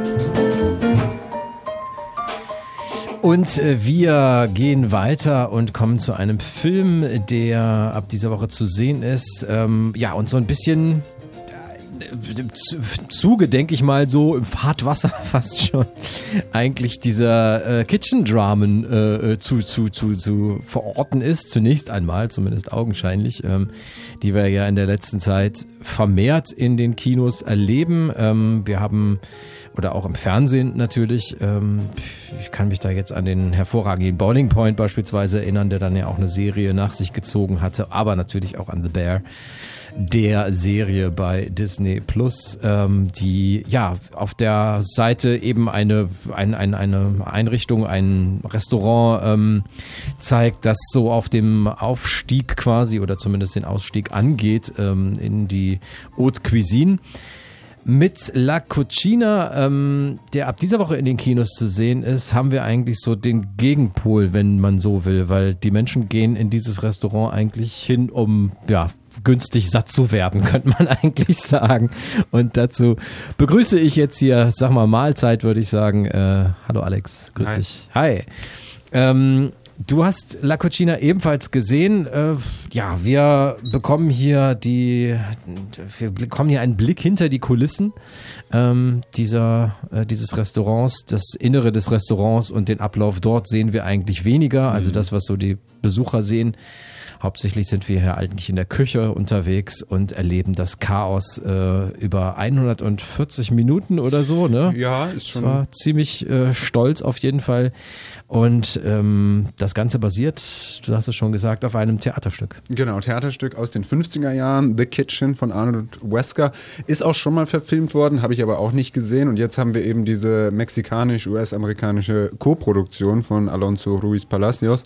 Und äh, wir gehen weiter und kommen zu einem Film, der ab dieser Woche zu sehen ist. Ähm, ja, und so ein bisschen äh, im Z- Zuge, denke ich mal, so im Fahrtwasser fast schon, eigentlich dieser äh, Kitchen-Dramen äh, zu, zu, zu, zu verorten ist. Zunächst einmal, zumindest augenscheinlich, ähm, die wir ja in der letzten Zeit vermehrt in den Kinos erleben. Ähm, wir haben oder auch im Fernsehen natürlich. Ähm, ich kann mich da jetzt an den hervorragenden Bowling Point beispielsweise erinnern, der dann ja auch eine Serie nach sich gezogen hatte, aber natürlich auch an The Bear, der Serie bei Disney Plus, ähm, die ja auf der Seite eben eine, ein, ein, eine Einrichtung, ein Restaurant ähm, zeigt, das so auf dem Aufstieg quasi oder zumindest den Ausstieg angeht ähm, in die Haute Cuisine. Mit La Cucina, ähm, der ab dieser Woche in den Kinos zu sehen ist, haben wir eigentlich so den Gegenpol, wenn man so will, weil die Menschen gehen in dieses Restaurant eigentlich hin, um ja günstig satt zu werden, könnte man eigentlich sagen. Und dazu begrüße ich jetzt hier, sag mal Mahlzeit, würde ich sagen. Äh, hallo Alex, grüß Hi. dich. Hi. Ähm, Du hast La Cucina ebenfalls gesehen. Äh, ja, wir bekommen hier die, wir bekommen hier einen Blick hinter die Kulissen ähm, dieser, äh, dieses Restaurants. Das Innere des Restaurants und den Ablauf dort sehen wir eigentlich weniger. Also das, was so die Besucher sehen, Hauptsächlich sind wir hier eigentlich in der Küche unterwegs und erleben das Chaos äh, über hundertvierzig Minuten oder so, ne? Ja, ist schon. Das war ziemlich äh, stolz auf jeden Fall. Und ähm, das Ganze basiert, du hast es schon gesagt, auf einem Theaterstück. Genau, Theaterstück aus den fünfziger Jahren, The Kitchen von Arnold Wesker. Ist auch schon mal verfilmt worden, habe ich aber auch nicht gesehen. Und jetzt haben wir eben diese mexikanisch-U S-amerikanische Co-Produktion von Alonso Ruiz Palacios.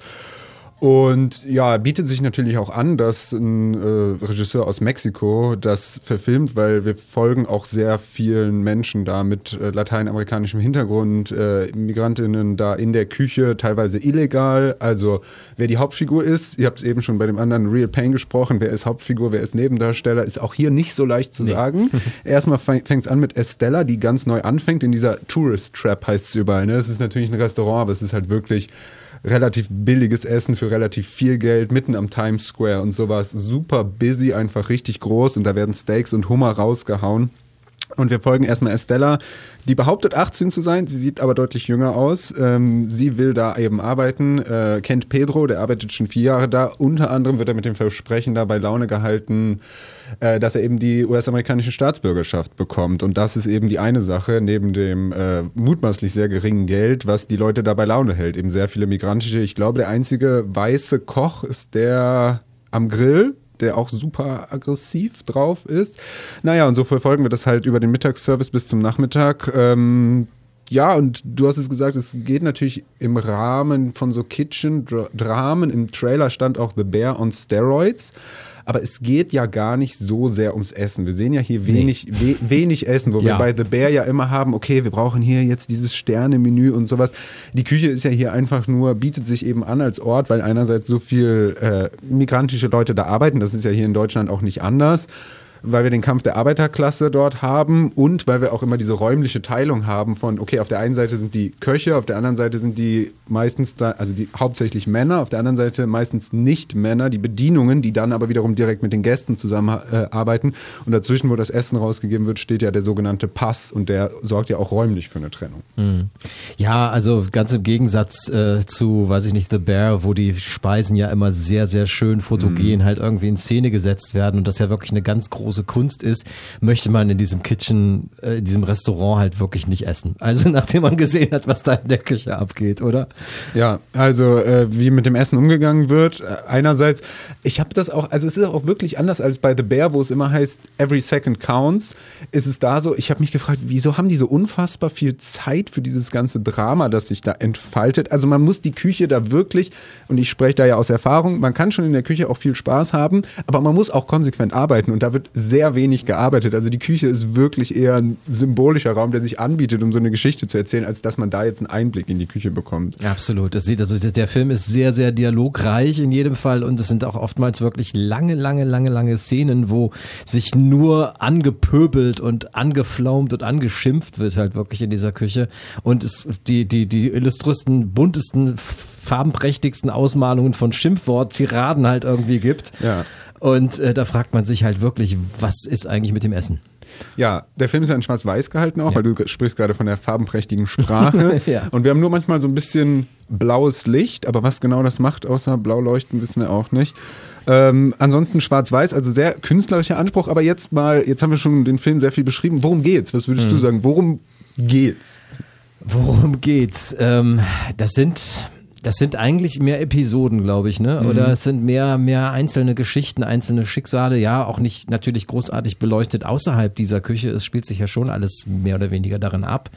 Und ja, bietet sich natürlich auch an, dass ein äh, Regisseur aus Mexiko das verfilmt, weil wir folgen auch sehr vielen Menschen da mit äh, lateinamerikanischem Hintergrund, äh, Migrantinnen da in der Küche, teilweise illegal. Also wer die Hauptfigur ist, ihr habt es eben schon bei dem anderen Real Pain gesprochen, wer ist Hauptfigur, wer ist Nebendarsteller, ist auch hier nicht so leicht zu nee. sagen. Erstmal fängt es an mit Estella, die ganz neu anfängt, in dieser Tourist Trap heißt es überall. Ne? Es ist natürlich ein Restaurant, aber es ist halt wirklich relativ billiges Essen für relativ viel Geld, mitten am Times Square und sowas. Super busy, einfach richtig groß und da werden Steaks und Hummer rausgehauen. Und wir folgen erstmal Estella, die behauptet achtzehn zu sein, sie sieht aber deutlich jünger aus. Ähm, sie will da eben arbeiten, äh, kennt Pedro, der arbeitet schon vier Jahre da. Unter anderem wird er mit dem Versprechen da bei Laune gehalten, äh, dass er eben die U S-amerikanische Staatsbürgerschaft bekommt. Und das ist eben die eine Sache, neben dem äh, mutmaßlich sehr geringen Geld, was die Leute da bei Laune hält. Eben sehr viele migrantische. Ich glaube, der einzige weiße Koch ist der am Grill, der auch super aggressiv drauf ist. Naja, und so verfolgen wir das halt über den Mittagsservice bis zum Nachmittag. Ähm, ja, und du hast es gesagt, es geht natürlich im Rahmen von so Kitchen-Dramen. Im Trailer stand auch The Bear on Steroids. Aber es geht ja gar nicht so sehr ums Essen. Wir sehen ja hier wenig, nee. we, wenig Essen, wo ja. wir bei The Bear ja immer haben, okay, wir brauchen hier jetzt dieses Sterne-Menü und sowas. Die Küche ist ja hier einfach nur, bietet sich eben an als Ort, weil einerseits so viel äh, migrantische Leute da arbeiten. Das ist ja hier in Deutschland auch nicht anders. Weil wir den Kampf der Arbeiterklasse dort haben und weil wir auch immer diese räumliche Teilung haben von, okay, auf der einen Seite sind die Köche, auf der anderen Seite sind die meistens, da, also die hauptsächlich Männer, auf der anderen Seite meistens nicht Männer, die Bedienungen, die dann aber wiederum direkt mit den Gästen zusammenarbeiten. Äh, und dazwischen, wo das Essen rausgegeben wird, steht ja der sogenannte Pass und der sorgt ja auch räumlich für eine Trennung. Mhm. Ja, also ganz im Gegensatz äh, zu, weiß ich nicht, The Bear, wo die Speisen ja immer sehr, sehr schön fotogen mhm. halt irgendwie in Szene gesetzt werden und das ja wirklich eine ganz große Kunst ist, möchte man in diesem Kitchen, äh, in diesem Restaurant halt wirklich nicht essen. Also nachdem man gesehen hat, was da in der Küche abgeht, oder? Ja, also äh, wie mit dem Essen umgegangen wird. Einerseits, ich habe das auch, also es ist auch wirklich anders als bei The Bear, wo es immer heißt, every second counts, ist es da so, ich habe mich gefragt, wieso haben die so unfassbar viel Zeit für dieses ganze Drama, das sich da entfaltet? Also man muss die Küche da wirklich, und ich spreche da ja aus Erfahrung, man kann schon in der Küche auch viel Spaß haben, aber man muss auch konsequent arbeiten und da wird sehr wenig gearbeitet. Also die Küche ist wirklich eher ein symbolischer Raum, der sich anbietet, um so eine Geschichte zu erzählen, als dass man da jetzt einen Einblick in die Küche bekommt. Absolut. Das sieht, also der Film ist sehr, sehr dialogreich in jedem Fall und es sind auch oftmals wirklich lange, lange, lange, lange Szenen, wo sich nur angepöbelt und angeflaumt und angeschimpft wird halt wirklich in dieser Küche und es die, die, die illuströsten, buntesten, farbenprächtigsten Ausmalungen von Schimpfwort, Tiraden halt irgendwie gibt. Ja. Und äh, da fragt man sich halt wirklich, was ist eigentlich mit dem Essen? Ja, der Film ist ja in Schwarz-Weiß gehalten auch, ja. weil du sprichst gerade von der farbenprächtigen Sprache. ja. Und wir haben nur manchmal so ein bisschen blaues Licht, aber was genau das macht, außer blau leuchten, wissen wir auch nicht. Ähm, ansonsten Schwarz-Weiß, also sehr künstlerischer Anspruch, aber jetzt mal, jetzt haben wir schon den Film sehr viel beschrieben. Worum geht's? Was würdest hm. du sagen? Worum geht's? Worum geht's? Ähm, das sind... Das sind eigentlich mehr Episoden, glaube ich, ne? Oder mhm. es sind mehr, mehr einzelne Geschichten, einzelne Schicksale, ja, auch nicht natürlich großartig beleuchtet außerhalb dieser Küche. Es spielt sich ja schon alles mehr oder weniger darin ab.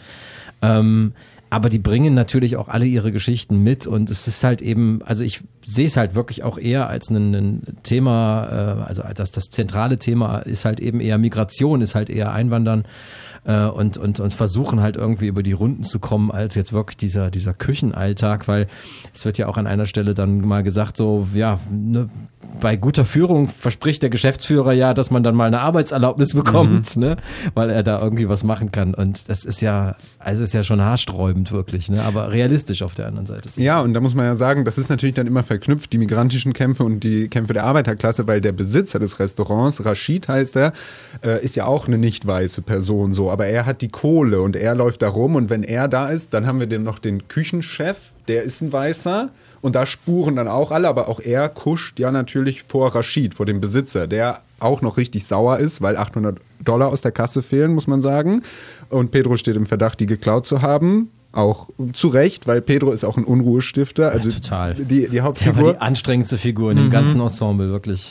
Ähm, aber die bringen natürlich auch alle ihre Geschichten mit und es ist halt eben, also ich sehe es halt wirklich auch eher als ein, ein Thema, äh, also das, das zentrale Thema ist halt eben eher Migration, ist halt eher Einwandern. Und, und, und versuchen halt irgendwie über die Runden zu kommen, als jetzt wirklich dieser, dieser Küchenalltag, weil es wird ja auch an einer Stelle dann mal gesagt, so, ja, ne, bei guter Führung verspricht der Geschäftsführer ja, dass man dann mal eine Arbeitserlaubnis bekommt, mhm. ne, weil er da irgendwie was machen kann. Und das ist ja, also ist ja schon haarsträubend wirklich, ne, aber realistisch auf der anderen Seite. Ja, und da muss man ja sagen, das ist natürlich dann immer verknüpft, die migrantischen Kämpfe und die Kämpfe der Arbeiterklasse, weil der Besitzer des Restaurants, Rashid heißt er, äh, ist ja auch eine nicht weiße Person, so, aber er hat die Kohle und er läuft da rum und wenn er da ist, dann haben wir den noch den Küchenchef, der ist ein Weißer Und da spuren dann auch alle, aber auch er kuscht ja natürlich vor Rashid, vor dem Besitzer, der auch noch richtig sauer ist, weil achthundert Dollar aus der Kasse fehlen, muss man sagen. Und Pedro steht im Verdacht, die geklaut zu haben. Auch zu Recht, weil Pedro ist auch ein Unruhestifter. Also ja, total. Die, die Hauptfigur. Der war die anstrengendste Figur in dem mhm. ganzen Ensemble, wirklich.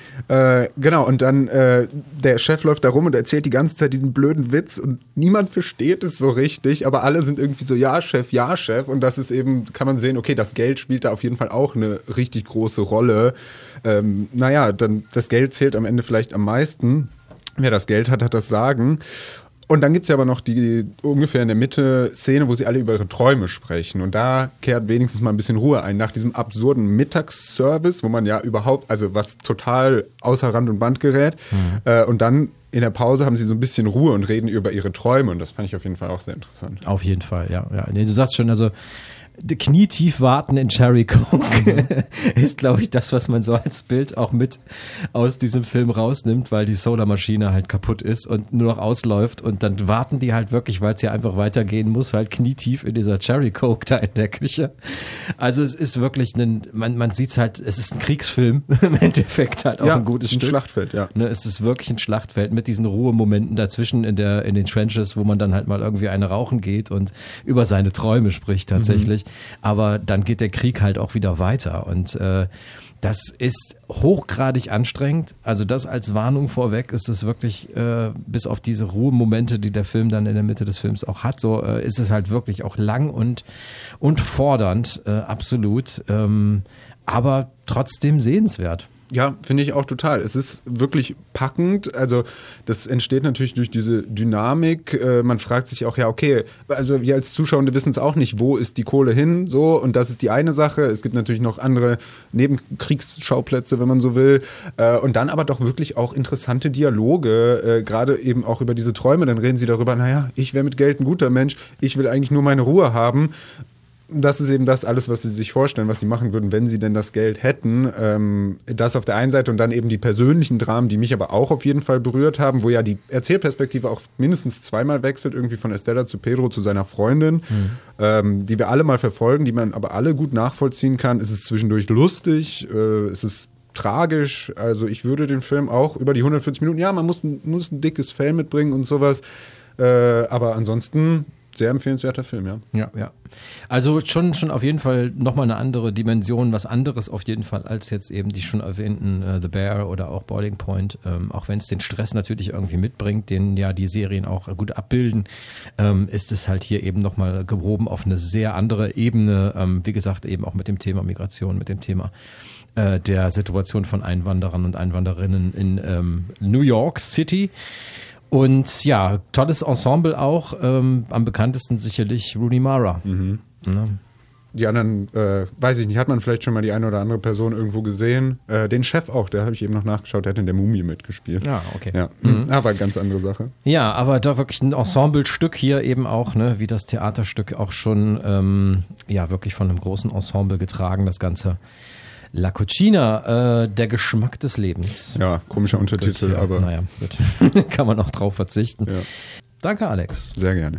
Äh, genau, und dann äh, der Chef läuft da rum und erzählt die ganze Zeit diesen blöden Witz und niemand versteht es so richtig, aber alle sind irgendwie so, ja, Chef, ja, Chef. Und das ist eben, kann man sehen, okay, das Geld spielt da auf jeden Fall auch eine richtig große Rolle. Ähm, naja, dann das Geld zählt am Ende vielleicht am meisten. Wer das Geld hat, hat das Sagen. Und dann gibt es ja aber noch die ungefähr in der Mitte Szene, wo sie alle über ihre Träume sprechen. Und da kehrt wenigstens mal ein bisschen Ruhe ein. Nach diesem absurden Mittagsservice, wo man ja überhaupt, also was total außer Rand und Band gerät. Mhm. Äh, und dann in der Pause haben sie so ein bisschen Ruhe und reden über ihre Träume. Und das fand ich auf jeden Fall auch sehr interessant. Auf jeden Fall, ja. ja. Nee, du sagst schon, also knietief warten in Cherry Coke mhm. ist, glaube ich, das, was man so als Bild auch mit aus diesem Film rausnimmt, weil die Solarmaschine halt kaputt ist und nur noch ausläuft und dann warten die halt wirklich, weil es ja einfach weitergehen muss, halt knietief in dieser Cherry Coke da in der Küche. Also es ist wirklich ein, man, man sieht es halt, es ist ein Kriegsfilm im Endeffekt halt auch ja, ein gutes es ist ein Stück. Schlachtfeld, ja. Ne, es ist wirklich ein Schlachtfeld mit diesen Ruhemomenten dazwischen in der in den Trenches, wo man dann halt mal irgendwie eine rauchen geht und über seine Träume spricht tatsächlich. Mhm. Aber dann geht der Krieg halt auch wieder weiter und äh, das ist hochgradig anstrengend. Also das als Warnung vorweg ist es wirklich, äh, bis auf diese Ruhemomente, die der Film dann in der Mitte des Films auch hat, so äh, ist es halt wirklich auch lang und, und fordernd, äh, absolut, ähm, aber trotzdem sehenswert. Ja, finde ich auch total. Es ist wirklich packend. Also das entsteht natürlich durch diese Dynamik. Äh, man fragt sich auch, ja, okay, also wir als Zuschauer wissen es auch nicht, wo ist die Kohle hin, so, und das ist die eine Sache. Es gibt natürlich noch andere Nebenkriegsschauplätze, wenn man so will. Äh, und dann aber doch wirklich auch interessante Dialoge, äh, gerade eben auch über diese Träume. Dann reden sie darüber, naja, ich wäre mit Geld ein guter Mensch, ich will eigentlich nur meine Ruhe haben. Das ist eben das alles, was sie sich vorstellen, was sie machen würden, wenn sie denn das Geld hätten. Ähm, das auf der einen Seite und dann eben die persönlichen Dramen, die mich aber auch auf jeden Fall berührt haben, wo ja die Erzählperspektive auch mindestens zweimal wechselt, irgendwie von Estella zu Pedro zu seiner Freundin, mhm. ähm, die wir alle mal verfolgen, die man aber alle gut nachvollziehen kann. Es ist zwischendurch lustig, äh, es ist tragisch. Also ich würde den Film auch über die hundertvierzig Minuten, ja, man muss, muss ein dickes Fell mitbringen und sowas, äh, aber ansonsten sehr empfehlenswerter Film, ja. Ja, ja. Also schon, schon auf jeden Fall nochmal eine andere Dimension, was anderes auf jeden Fall als jetzt eben die schon erwähnten uh, The Bear oder auch Boiling Point, ähm, auch wenn es den Stress natürlich irgendwie mitbringt, den ja die Serien auch gut abbilden, ähm, ist es halt hier eben nochmal gehoben auf eine sehr andere Ebene, ähm, wie gesagt, eben auch mit dem Thema Migration, mit dem Thema äh, der Situation von Einwanderern und Einwanderinnen in ähm, New York City. Und ja, tolles Ensemble auch, ähm, am bekanntesten sicherlich Rooney Mara. Mhm. Ja. Die anderen, äh, weiß ich nicht, hat man vielleicht schon mal die eine oder andere Person irgendwo gesehen. Äh, den Chef auch, der habe ich eben noch nachgeschaut, der hat in der Mumie mitgespielt. Ja, okay. Ja, mhm. Aber eine ganz andere Sache. Ja, aber da wirklich ein Ensemblestück hier eben auch, ne, wie das Theaterstück auch schon, ähm, ja, wirklich von einem großen Ensemble getragen, das Ganze. La Cucina, äh, der Geschmack des Lebens. Ja, komischer Untertitel, gut, ja, aber... Naja, gut. Kann man auch drauf verzichten. Ja. Danke, Alex. Sehr gerne.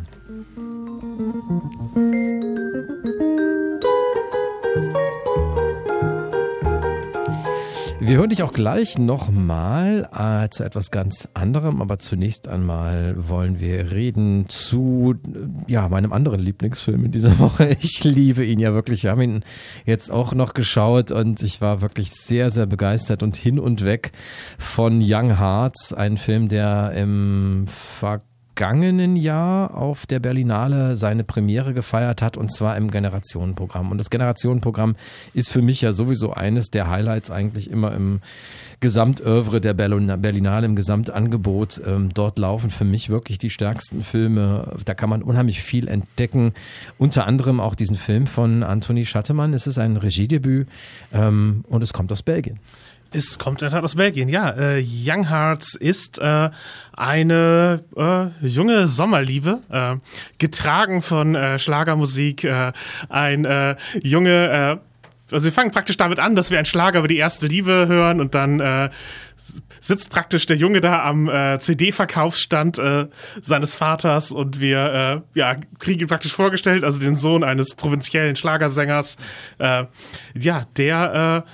Wir hören dich auch gleich nochmal äh, zu etwas ganz anderem, aber zunächst einmal wollen wir reden zu ja meinem anderen Lieblingsfilm in dieser Woche. Ich liebe ihn ja wirklich. Wir haben ihn jetzt auch noch geschaut und ich war wirklich sehr, sehr begeistert und hin und weg von Young Hearts, ein Film, der im Vergleich vergangenen Jahr auf der Berlinale seine Premiere gefeiert hat, und zwar im Generationenprogramm. Und das Generationenprogramm ist für mich ja sowieso eines der Highlights eigentlich immer im Gesamtœuvre der Berlinale, im Gesamtangebot. Ähm, dort laufen für mich wirklich die stärksten Filme. Da kann man unheimlich viel entdecken. Unter anderem auch diesen Film von Anthony Schattemann. Es ist ein Regiedebüt ähm, und es kommt aus Belgien. Es kommt in der Tat aus Belgien, ja. Äh, Young Hearts ist äh, eine äh, junge Sommerliebe, äh, getragen von äh, Schlagermusik, äh, ein äh, junge, äh, also wir fangen praktisch damit an, dass wir einen Schlager über die erste Liebe hören und dann äh, sitzt praktisch der Junge da am äh, C D-Verkaufsstand äh, seines Vaters und wir äh, ja, kriegen ihn praktisch vorgestellt, also den Sohn eines provinziellen Schlagersängers, äh, ja, der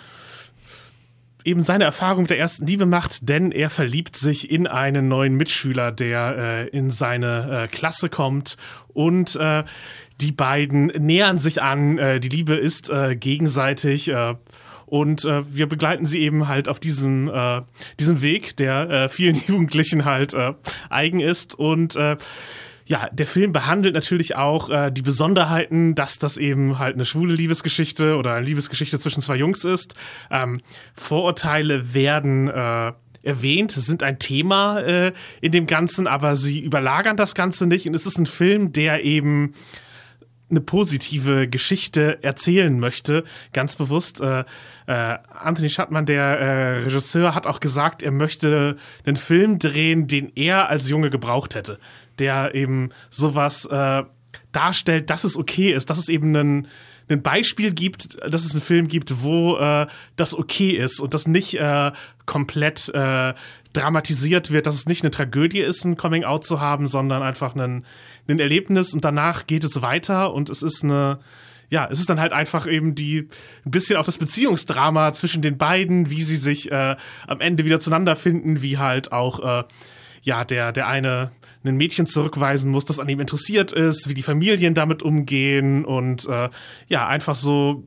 äh, eben seine Erfahrung mit der ersten Liebe macht, denn er verliebt sich in einen neuen Mitschüler, der äh, in seine äh, Klasse kommt und äh, die beiden nähern sich an, äh, die Liebe ist äh, gegenseitig äh, und äh, wir begleiten sie eben halt auf diesem, äh, diesem Weg, der äh, vielen Jugendlichen halt äh, eigen ist und äh, ja, der Film behandelt natürlich auch äh, die Besonderheiten, dass das eben halt eine schwule Liebesgeschichte oder eine Liebesgeschichte zwischen zwei Jungs ist. Ähm, Vorurteile werden äh, erwähnt, sind ein Thema äh, in dem Ganzen, aber sie überlagern das Ganze nicht und es ist ein Film, der eben eine positive Geschichte erzählen möchte, ganz bewusst. Äh, äh, Anthony Schattmann, der äh, Regisseur, hat auch gesagt, er möchte einen Film drehen, den er als Junge gebraucht hätte, der eben sowas äh, darstellt, dass es okay ist, dass es eben ein, ein Beispiel gibt, dass es einen Film gibt, wo äh, das okay ist und das nicht äh, komplett äh, dramatisiert wird, dass es nicht eine Tragödie ist, ein Coming-out zu haben, sondern einfach ein, ein Erlebnis und danach geht es weiter und es ist eine, ja, es ist dann halt einfach eben die, ein bisschen auch das Beziehungsdrama zwischen den beiden, wie sie sich äh, am Ende wieder zueinander finden, wie halt auch, äh, ja, der, der eine ein Mädchen zurückweisen muss, das an ihm interessiert ist, wie die Familien damit umgehen und äh, ja, einfach so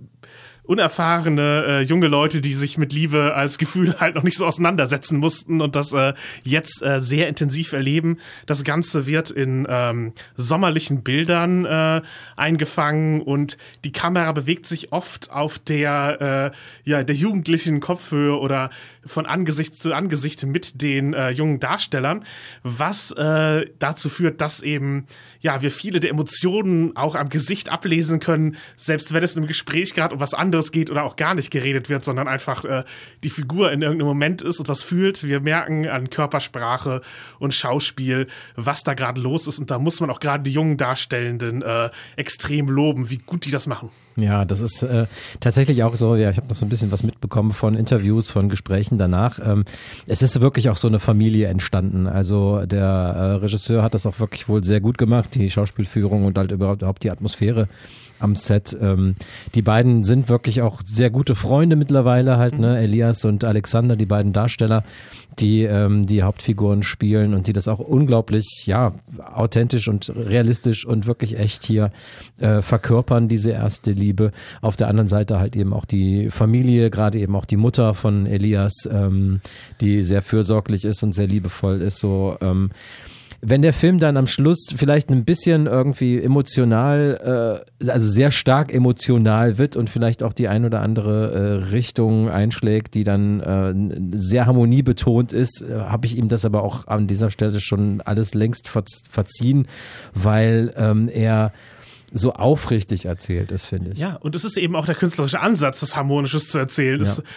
unerfahrene äh, junge Leute, die sich mit Liebe als Gefühl halt noch nicht so auseinandersetzen mussten und das äh, jetzt äh, sehr intensiv erleben. Das Ganze wird in ähm, sommerlichen Bildern äh, eingefangen und die Kamera bewegt sich oft auf der äh, ja der jugendlichen Kopfhöhe oder von Angesicht zu Angesicht mit den äh, jungen Darstellern, was äh, dazu führt, dass eben ja wir viele der Emotionen auch am Gesicht ablesen können, selbst wenn es im Gespräch gerade um was anderes geht oder auch gar nicht geredet wird, sondern einfach äh, die Figur in irgendeinem Moment ist und was fühlt. Wir merken an Körpersprache und Schauspiel, was da gerade los ist und da muss man auch gerade die jungen Darstellenden äh, extrem loben, wie gut die das machen. Ja, das ist äh, tatsächlich auch so, ja, ich habe noch so ein bisschen was mitbekommen von Interviews, von Gesprächen danach. Ähm, es ist wirklich auch so eine Familie entstanden. Also der äh, Regisseur hat das auch wirklich wohl sehr gut gemacht, die Schauspielführung und halt überhaupt die Atmosphäre am Set. Ähm, die beiden sind wirklich auch sehr gute Freunde mittlerweile halt, ne? Elias und Alexander, die beiden Darsteller, die ähm, die Hauptfiguren spielen und die das auch unglaublich, ja, authentisch und realistisch und wirklich echt hier äh, verkörpern, diese erste Liebe. Auf der anderen Seite halt eben auch die Familie, gerade eben auch die Mutter von Elias, ähm, die sehr fürsorglich ist und sehr liebevoll ist, so, ähm, wenn der Film dann am Schluss vielleicht ein bisschen irgendwie emotional, äh, also sehr stark emotional wird und vielleicht auch die ein oder andere äh, Richtung einschlägt, die dann äh, sehr harmoniebetont ist, äh, habe ich ihm das aber auch an dieser Stelle schon alles längst verziehen, weil ähm, er so aufrichtig erzählt ist, finde ich. Ja, und es ist eben auch der künstlerische Ansatz, das Harmonisches zu erzählen. Ja. Es,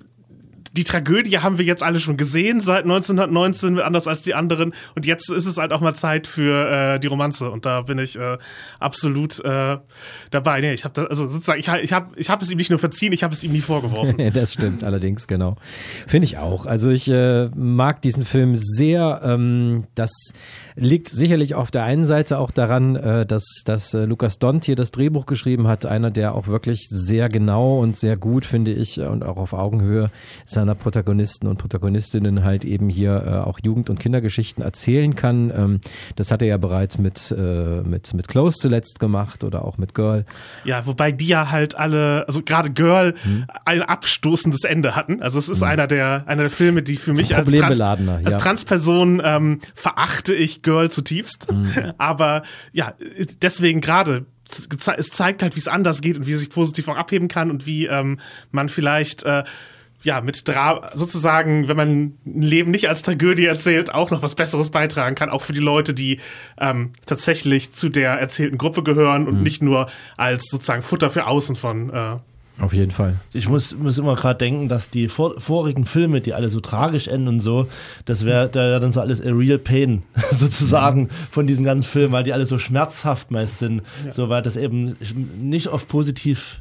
die Tragödie haben wir jetzt alle schon gesehen seit neunzehnhundertneunzehn, anders als die anderen. Und jetzt ist es halt auch mal Zeit für äh, die Romanze. Und da bin ich äh, absolut äh, dabei. Nee, ich habe also sozusagen, ich, ich habe ich hab es ihm nicht nur verziehen, ich habe es ihm nie vorgeworfen. Das stimmt allerdings, genau. Finde ich auch. Also ich äh, mag diesen Film sehr. Ähm, das liegt sicherlich auf der einen Seite auch daran, äh, dass, dass äh, Lukas Dont hier das Drehbuch geschrieben hat. Einer, der auch wirklich sehr genau und sehr gut, finde ich, und auch auf Augenhöhe seiner Protagonisten und Protagonistinnen halt eben hier äh, auch Jugend- und Kindergeschichten erzählen kann. Ähm, das hat er ja bereits mit, äh, mit, mit Close zuletzt gemacht oder auch mit Girl. Ja, wobei die ja halt alle, also gerade Girl, hm. ein abstoßendes Ende hatten. Also es ist hm. einer der einer der Filme, die für mich als, Trans- als ja. Transperson ähm, verachte ich Girl zutiefst. Hm. Aber ja, deswegen gerade es zeigt halt, wie es anders geht und wie es sich positiv auch abheben kann und wie ähm, man vielleicht äh, ja, mit Dra- sozusagen, wenn man ein Leben nicht als Tragödie erzählt, auch noch was Besseres beitragen kann, auch für die Leute, die ähm, tatsächlich zu der erzählten Gruppe gehören und mhm. nicht nur als sozusagen Futter für außen von äh Auf jeden Fall. Ich muss, muss immer gerade denken, dass die vor, vorigen Filme, die alle so tragisch enden und so, das wäre da dann so alles a real pain sozusagen von diesen ganzen Filmen, weil die alle so schmerzhaft meist sind, ja. so weil das eben nicht oft positiv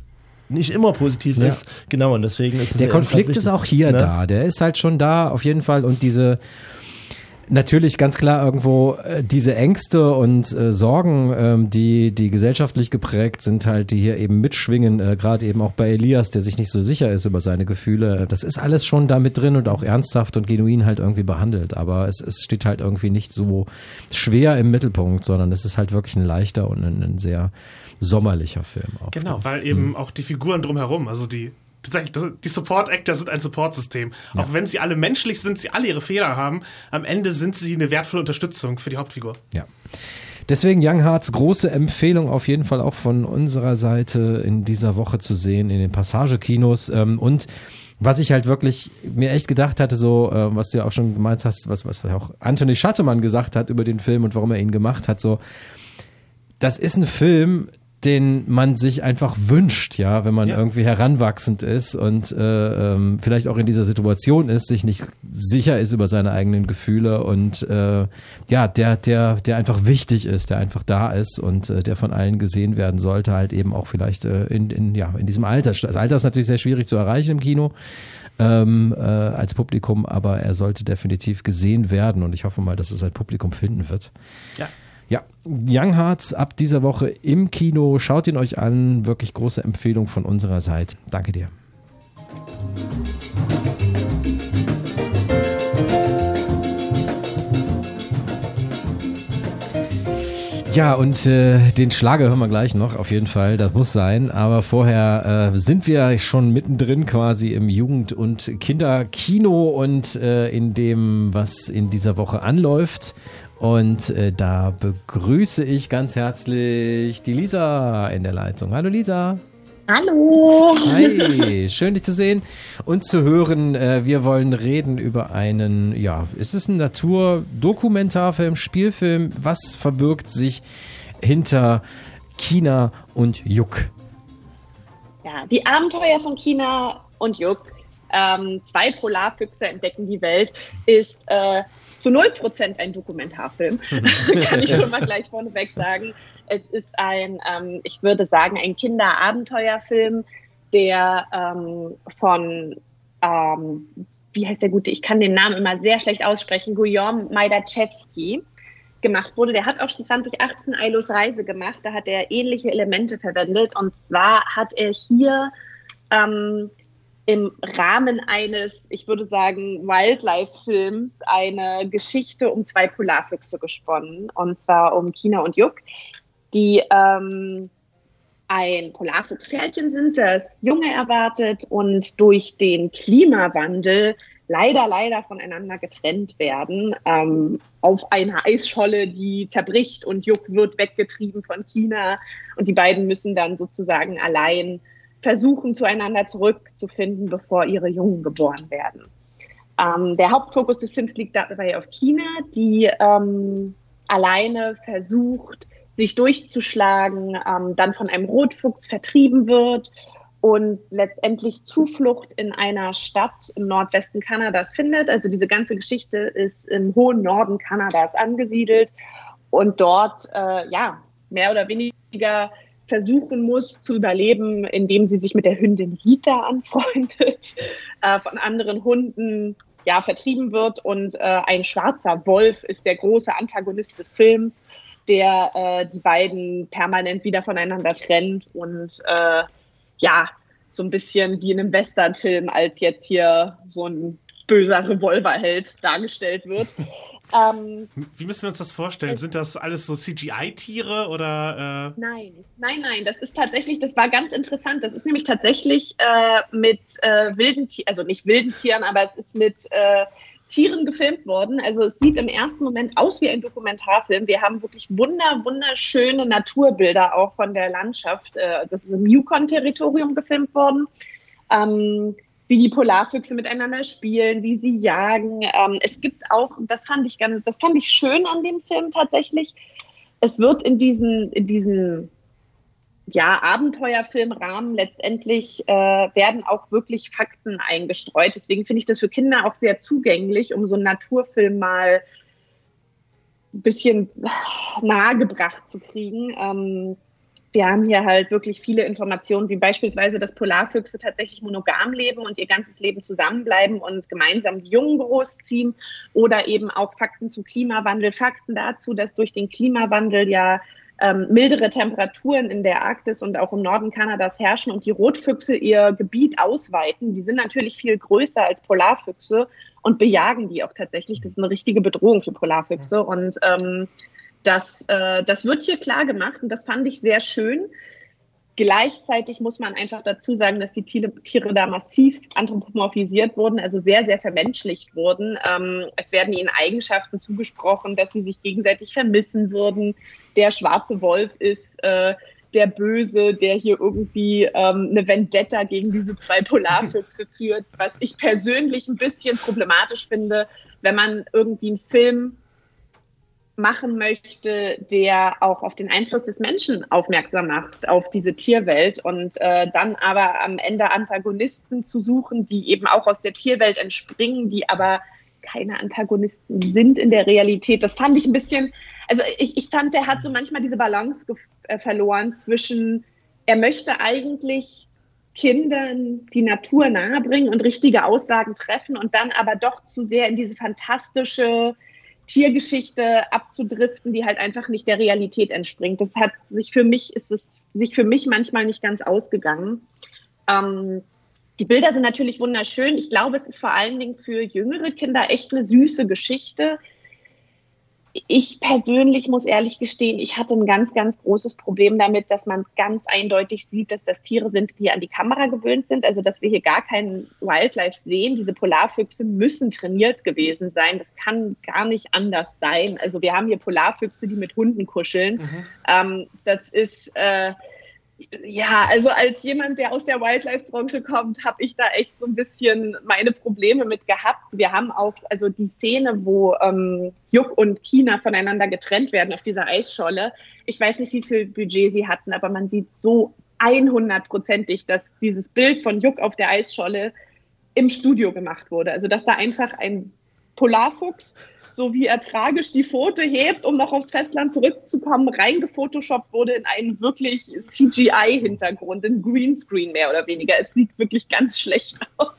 nicht immer positiv Ja. ist. Genau, und deswegen ist es Der ja Konflikt wichtig, ist auch hier ne? da. Der ist halt schon da, auf jeden Fall. Und diese, natürlich ganz klar irgendwo, äh, diese Ängste und äh, Sorgen, ähm, die, die gesellschaftlich geprägt sind, halt, die hier eben mitschwingen, äh, gerade eben auch bei Elias, der sich nicht so sicher ist über seine Gefühle. Das ist alles schon da mit drin und auch ernsthaft und genuin halt irgendwie behandelt. Aber es, es steht halt irgendwie nicht so schwer im Mittelpunkt, sondern es ist halt wirklich ein leichter und ein, ein sehr sommerlicher Film auch. Genau, weil eben auch die Figuren drumherum, also die die Support-Actor sind ein Support-System. Ja. Auch wenn sie alle menschlich sind, sie alle ihre Fehler haben, am Ende sind sie eine wertvolle Unterstützung für die Hauptfigur. Ja. Deswegen Young Hearts, große Empfehlung auf jeden Fall auch von unserer Seite in dieser Woche zu sehen in den Passagekinos. Und was ich halt wirklich mir echt gedacht hatte, so, was du ja auch schon gemeint hast, was, was auch Anthony Schattemann gesagt hat über den Film und warum er ihn gemacht hat, so, das ist ein Film, den man sich einfach wünscht, ja, wenn man ja. irgendwie heranwachsend ist und äh, ähm, vielleicht auch in dieser Situation ist, sich nicht sicher ist über seine eigenen Gefühle und äh, ja, der, der, der einfach wichtig ist, der einfach da ist und äh, der von allen gesehen werden sollte, halt eben auch vielleicht äh, in, in, ja, in diesem Alter. Das Alter ist natürlich sehr schwierig zu erreichen im Kino ähm, äh, als Publikum, aber er sollte definitiv gesehen werden und ich hoffe mal, dass es ein Publikum finden wird. Ja. Ja, Young Hearts ab dieser Woche im Kino. Schaut ihn euch an. Wirklich große Empfehlung von unserer Seite. Danke dir. Ja, und äh, den Schlager hören wir gleich noch, auf jeden Fall, das muss sein. Aber vorher äh, sind wir schon mittendrin quasi im Jugend- und Kinderkino und äh, in dem, was in dieser Woche anläuft. Und äh, da begrüße ich ganz herzlich die Lisa in der Leitung. Hallo Lisa. Hallo. Hi, schön dich zu sehen und zu hören. Äh, wir wollen reden über einen, ja, ist es ein Naturdokumentarfilm, Spielfilm? Was verbirgt sich hinter Kina und Juk? Ja, die Abenteuer von Kina und Juk, ähm, zwei Polarfüchse entdecken die Welt, ist äh, zu null Prozent ein Dokumentarfilm, kann ich schon mal gleich vorneweg sagen. Es ist ein, ähm, ich würde sagen, ein Kinderabenteuerfilm, der ähm, von, ähm, wie heißt der Gute, ich kann den Namen immer sehr schlecht aussprechen, Guillaume Majdaczewski gemacht wurde. Der hat auch schon zwanzig achtzehn Ailos Reise gemacht, da hat er ähnliche Elemente verwendet und zwar hat er hier ähm, im Rahmen eines, ich würde sagen, Wildlife-Films eine Geschichte um zwei Polarfüchse gesponnen, und zwar um Kina und Juk, die ähm, ein Polarfuchspärchen sind, das Junge erwartet und durch den Klimawandel leider, leider voneinander getrennt werden, ähm, auf einer Eisscholle, die zerbricht und Juk wird weggetrieben von Kina und die beiden müssen dann sozusagen allein versuchen, zueinander zurückzufinden, bevor ihre Jungen geboren werden. Ähm, der Hauptfokus des Films liegt dabei auf Kina, die ähm, alleine versucht, sich durchzuschlagen, ähm, dann von einem Rotfuchs vertrieben wird und letztendlich Zuflucht in einer Stadt im Nordwesten Kanadas findet. Also diese ganze Geschichte ist im hohen Norden Kanadas angesiedelt und dort äh, ja mehr oder weniger versuchen muss zu überleben, indem sie sich mit der Hündin Rita anfreundet, äh, von anderen Hunden ja vertrieben wird und äh, ein schwarzer Wolf ist der große Antagonist des Films, der äh, die beiden permanent wieder voneinander trennt und äh, ja, so ein bisschen wie in einem Westernfilm, als jetzt hier so ein böser Revolverheld dargestellt wird. ähm, Wie müssen wir uns das vorstellen? Sind das alles so C G I-Tiere oder? Äh nein, nein, nein, das ist tatsächlich, das war ganz interessant. Das ist nämlich tatsächlich äh, mit äh, wilden Tieren, also nicht wilden Tieren, aber es ist mit äh, Tieren gefilmt worden. Also es sieht im ersten Moment aus wie ein Dokumentarfilm. Wir haben wirklich wunder, wunderschöne Naturbilder auch von der Landschaft. Äh, das ist im Yukon-Territorium gefilmt worden. Ähm, wie die Polarfüchse miteinander spielen, wie sie jagen. Ähm, es gibt auch, das fand ich ganz, das fand ich schön an dem Film tatsächlich. Es wird in diesen, in diesen ja, Abenteuerfilmrahmen letztendlich äh, werden auch wirklich Fakten eingestreut. Deswegen finde ich das für Kinder auch sehr zugänglich, um so einen Naturfilm mal ein bisschen nahegebracht zu kriegen. Ähm, wir haben hier halt wirklich viele Informationen, wie beispielsweise, dass Polarfüchse tatsächlich monogam leben und ihr ganzes Leben zusammenbleiben und gemeinsam die Jungen großziehen, oder eben auch Fakten zu Klimawandel, Fakten dazu, dass durch den Klimawandel ja ähm, mildere Temperaturen in der Arktis und auch im Norden Kanadas herrschen und die Rotfüchse ihr Gebiet ausweiten. Die sind natürlich viel größer als Polarfüchse und bejagen die auch tatsächlich. Das ist eine richtige Bedrohung für Polarfüchse und ähm, Das, äh, das wird hier klar gemacht und das fand ich sehr schön. Gleichzeitig muss man einfach dazu sagen, dass die Tiere, Tiere da massiv anthropomorphisiert wurden, also sehr, sehr vermenschlicht wurden. Ähm, es werden ihnen Eigenschaften zugesprochen, dass sie sich gegenseitig vermissen würden. Der schwarze Wolf ist äh, der Böse, der hier irgendwie ähm, eine Vendetta gegen diese zwei Polarfüchse führt, was ich persönlich ein bisschen problematisch finde, wenn man irgendwie einen Film machen möchte, der auch auf den Einfluss des Menschen aufmerksam macht, auf diese Tierwelt und äh, dann aber am Ende Antagonisten zu suchen, die eben auch aus der Tierwelt entspringen, die aber keine Antagonisten sind in der Realität. Das fand ich ein bisschen, also ich, ich fand, der hat so manchmal diese Balance ge- äh, verloren zwischen, er möchte eigentlich Kindern die Natur nahebringen und richtige Aussagen treffen und dann aber doch zu sehr in diese fantastische Tiergeschichte abzudriften, die halt einfach nicht der Realität entspringt. Das hat sich für mich, ist es sich für mich manchmal nicht ganz ausgegangen. Ähm, die Bilder sind natürlich wunderschön. Ich glaube, es ist vor allen Dingen für jüngere Kinder echt eine süße Geschichte. Ich persönlich muss ehrlich gestehen, ich hatte ein ganz, ganz großes Problem damit, dass man ganz eindeutig sieht, dass das Tiere sind, die an die Kamera gewöhnt sind. Also, dass wir hier gar keinen Wildlife sehen. Diese Polarfüchse müssen trainiert gewesen sein. Das kann gar nicht anders sein. Also, wir haben hier Polarfüchse, die mit Hunden kuscheln. Mhm. Ähm, das ist... Äh, Ja, also als jemand, der aus der Wildlife-Branche kommt, habe ich da echt so ein bisschen meine Probleme mit gehabt. Wir haben auch, also die Szene, wo ähm, Juk und Kina voneinander getrennt werden auf dieser Eisscholle. Ich weiß nicht, wie viel Budget sie hatten, aber man sieht so hundertprozentig, dass dieses Bild von Juk auf der Eisscholle im Studio gemacht wurde. Also dass da einfach ein Polarfuchs, so wie er tragisch die Pfote hebt, um noch aufs Festland zurückzukommen, reingefotoshoppt wurde in einen wirklich C G I-Hintergrund, in Greenscreen mehr oder weniger. Es sieht wirklich ganz schlecht aus.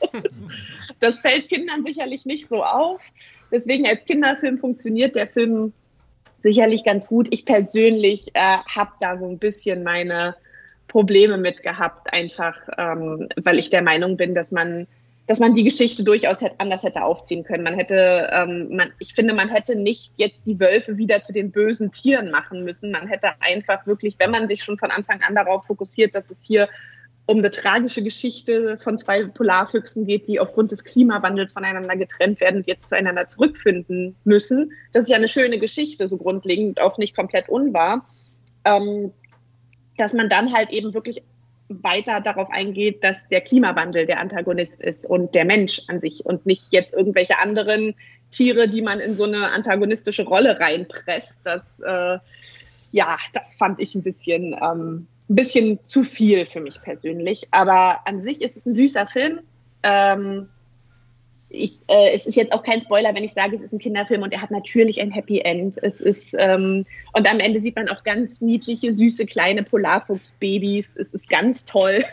Das fällt Kindern sicherlich nicht so auf. Deswegen als Kinderfilm funktioniert der Film sicherlich ganz gut. Ich persönlich äh, habe da so ein bisschen meine Probleme mit gehabt, einfach ähm, weil ich der Meinung bin, dass man dass man die Geschichte durchaus hätte, anders hätte aufziehen können. Man hätte, ähm, man, ich finde, man hätte nicht jetzt die Wölfe wieder zu den bösen Tieren machen müssen. Man hätte einfach wirklich, wenn man sich schon von Anfang an darauf fokussiert, dass es hier um eine tragische Geschichte von zwei Polarfüchsen geht, die aufgrund des Klimawandels voneinander getrennt werden und jetzt zueinander zurückfinden müssen. Das ist ja eine schöne Geschichte, so grundlegend, auch nicht komplett unwahr. Ähm, dass man dann halt eben wirklich weiter darauf eingeht, dass der Klimawandel der Antagonist ist und der Mensch an sich und nicht jetzt irgendwelche anderen Tiere, die man in so eine antagonistische Rolle reinpresst. Das, äh, ja, das fand ich ein bisschen, ähm, ein bisschen zu viel für mich persönlich. Aber an sich ist es ein süßer Film. Ähm, Ich, äh, es ist jetzt auch kein Spoiler, wenn ich sage, es ist ein Kinderfilm und er hat natürlich ein Happy End. Es ist, ähm, und am Ende sieht man auch ganz niedliche, süße, kleine Polarfuchs-Babys. Es ist ganz toll.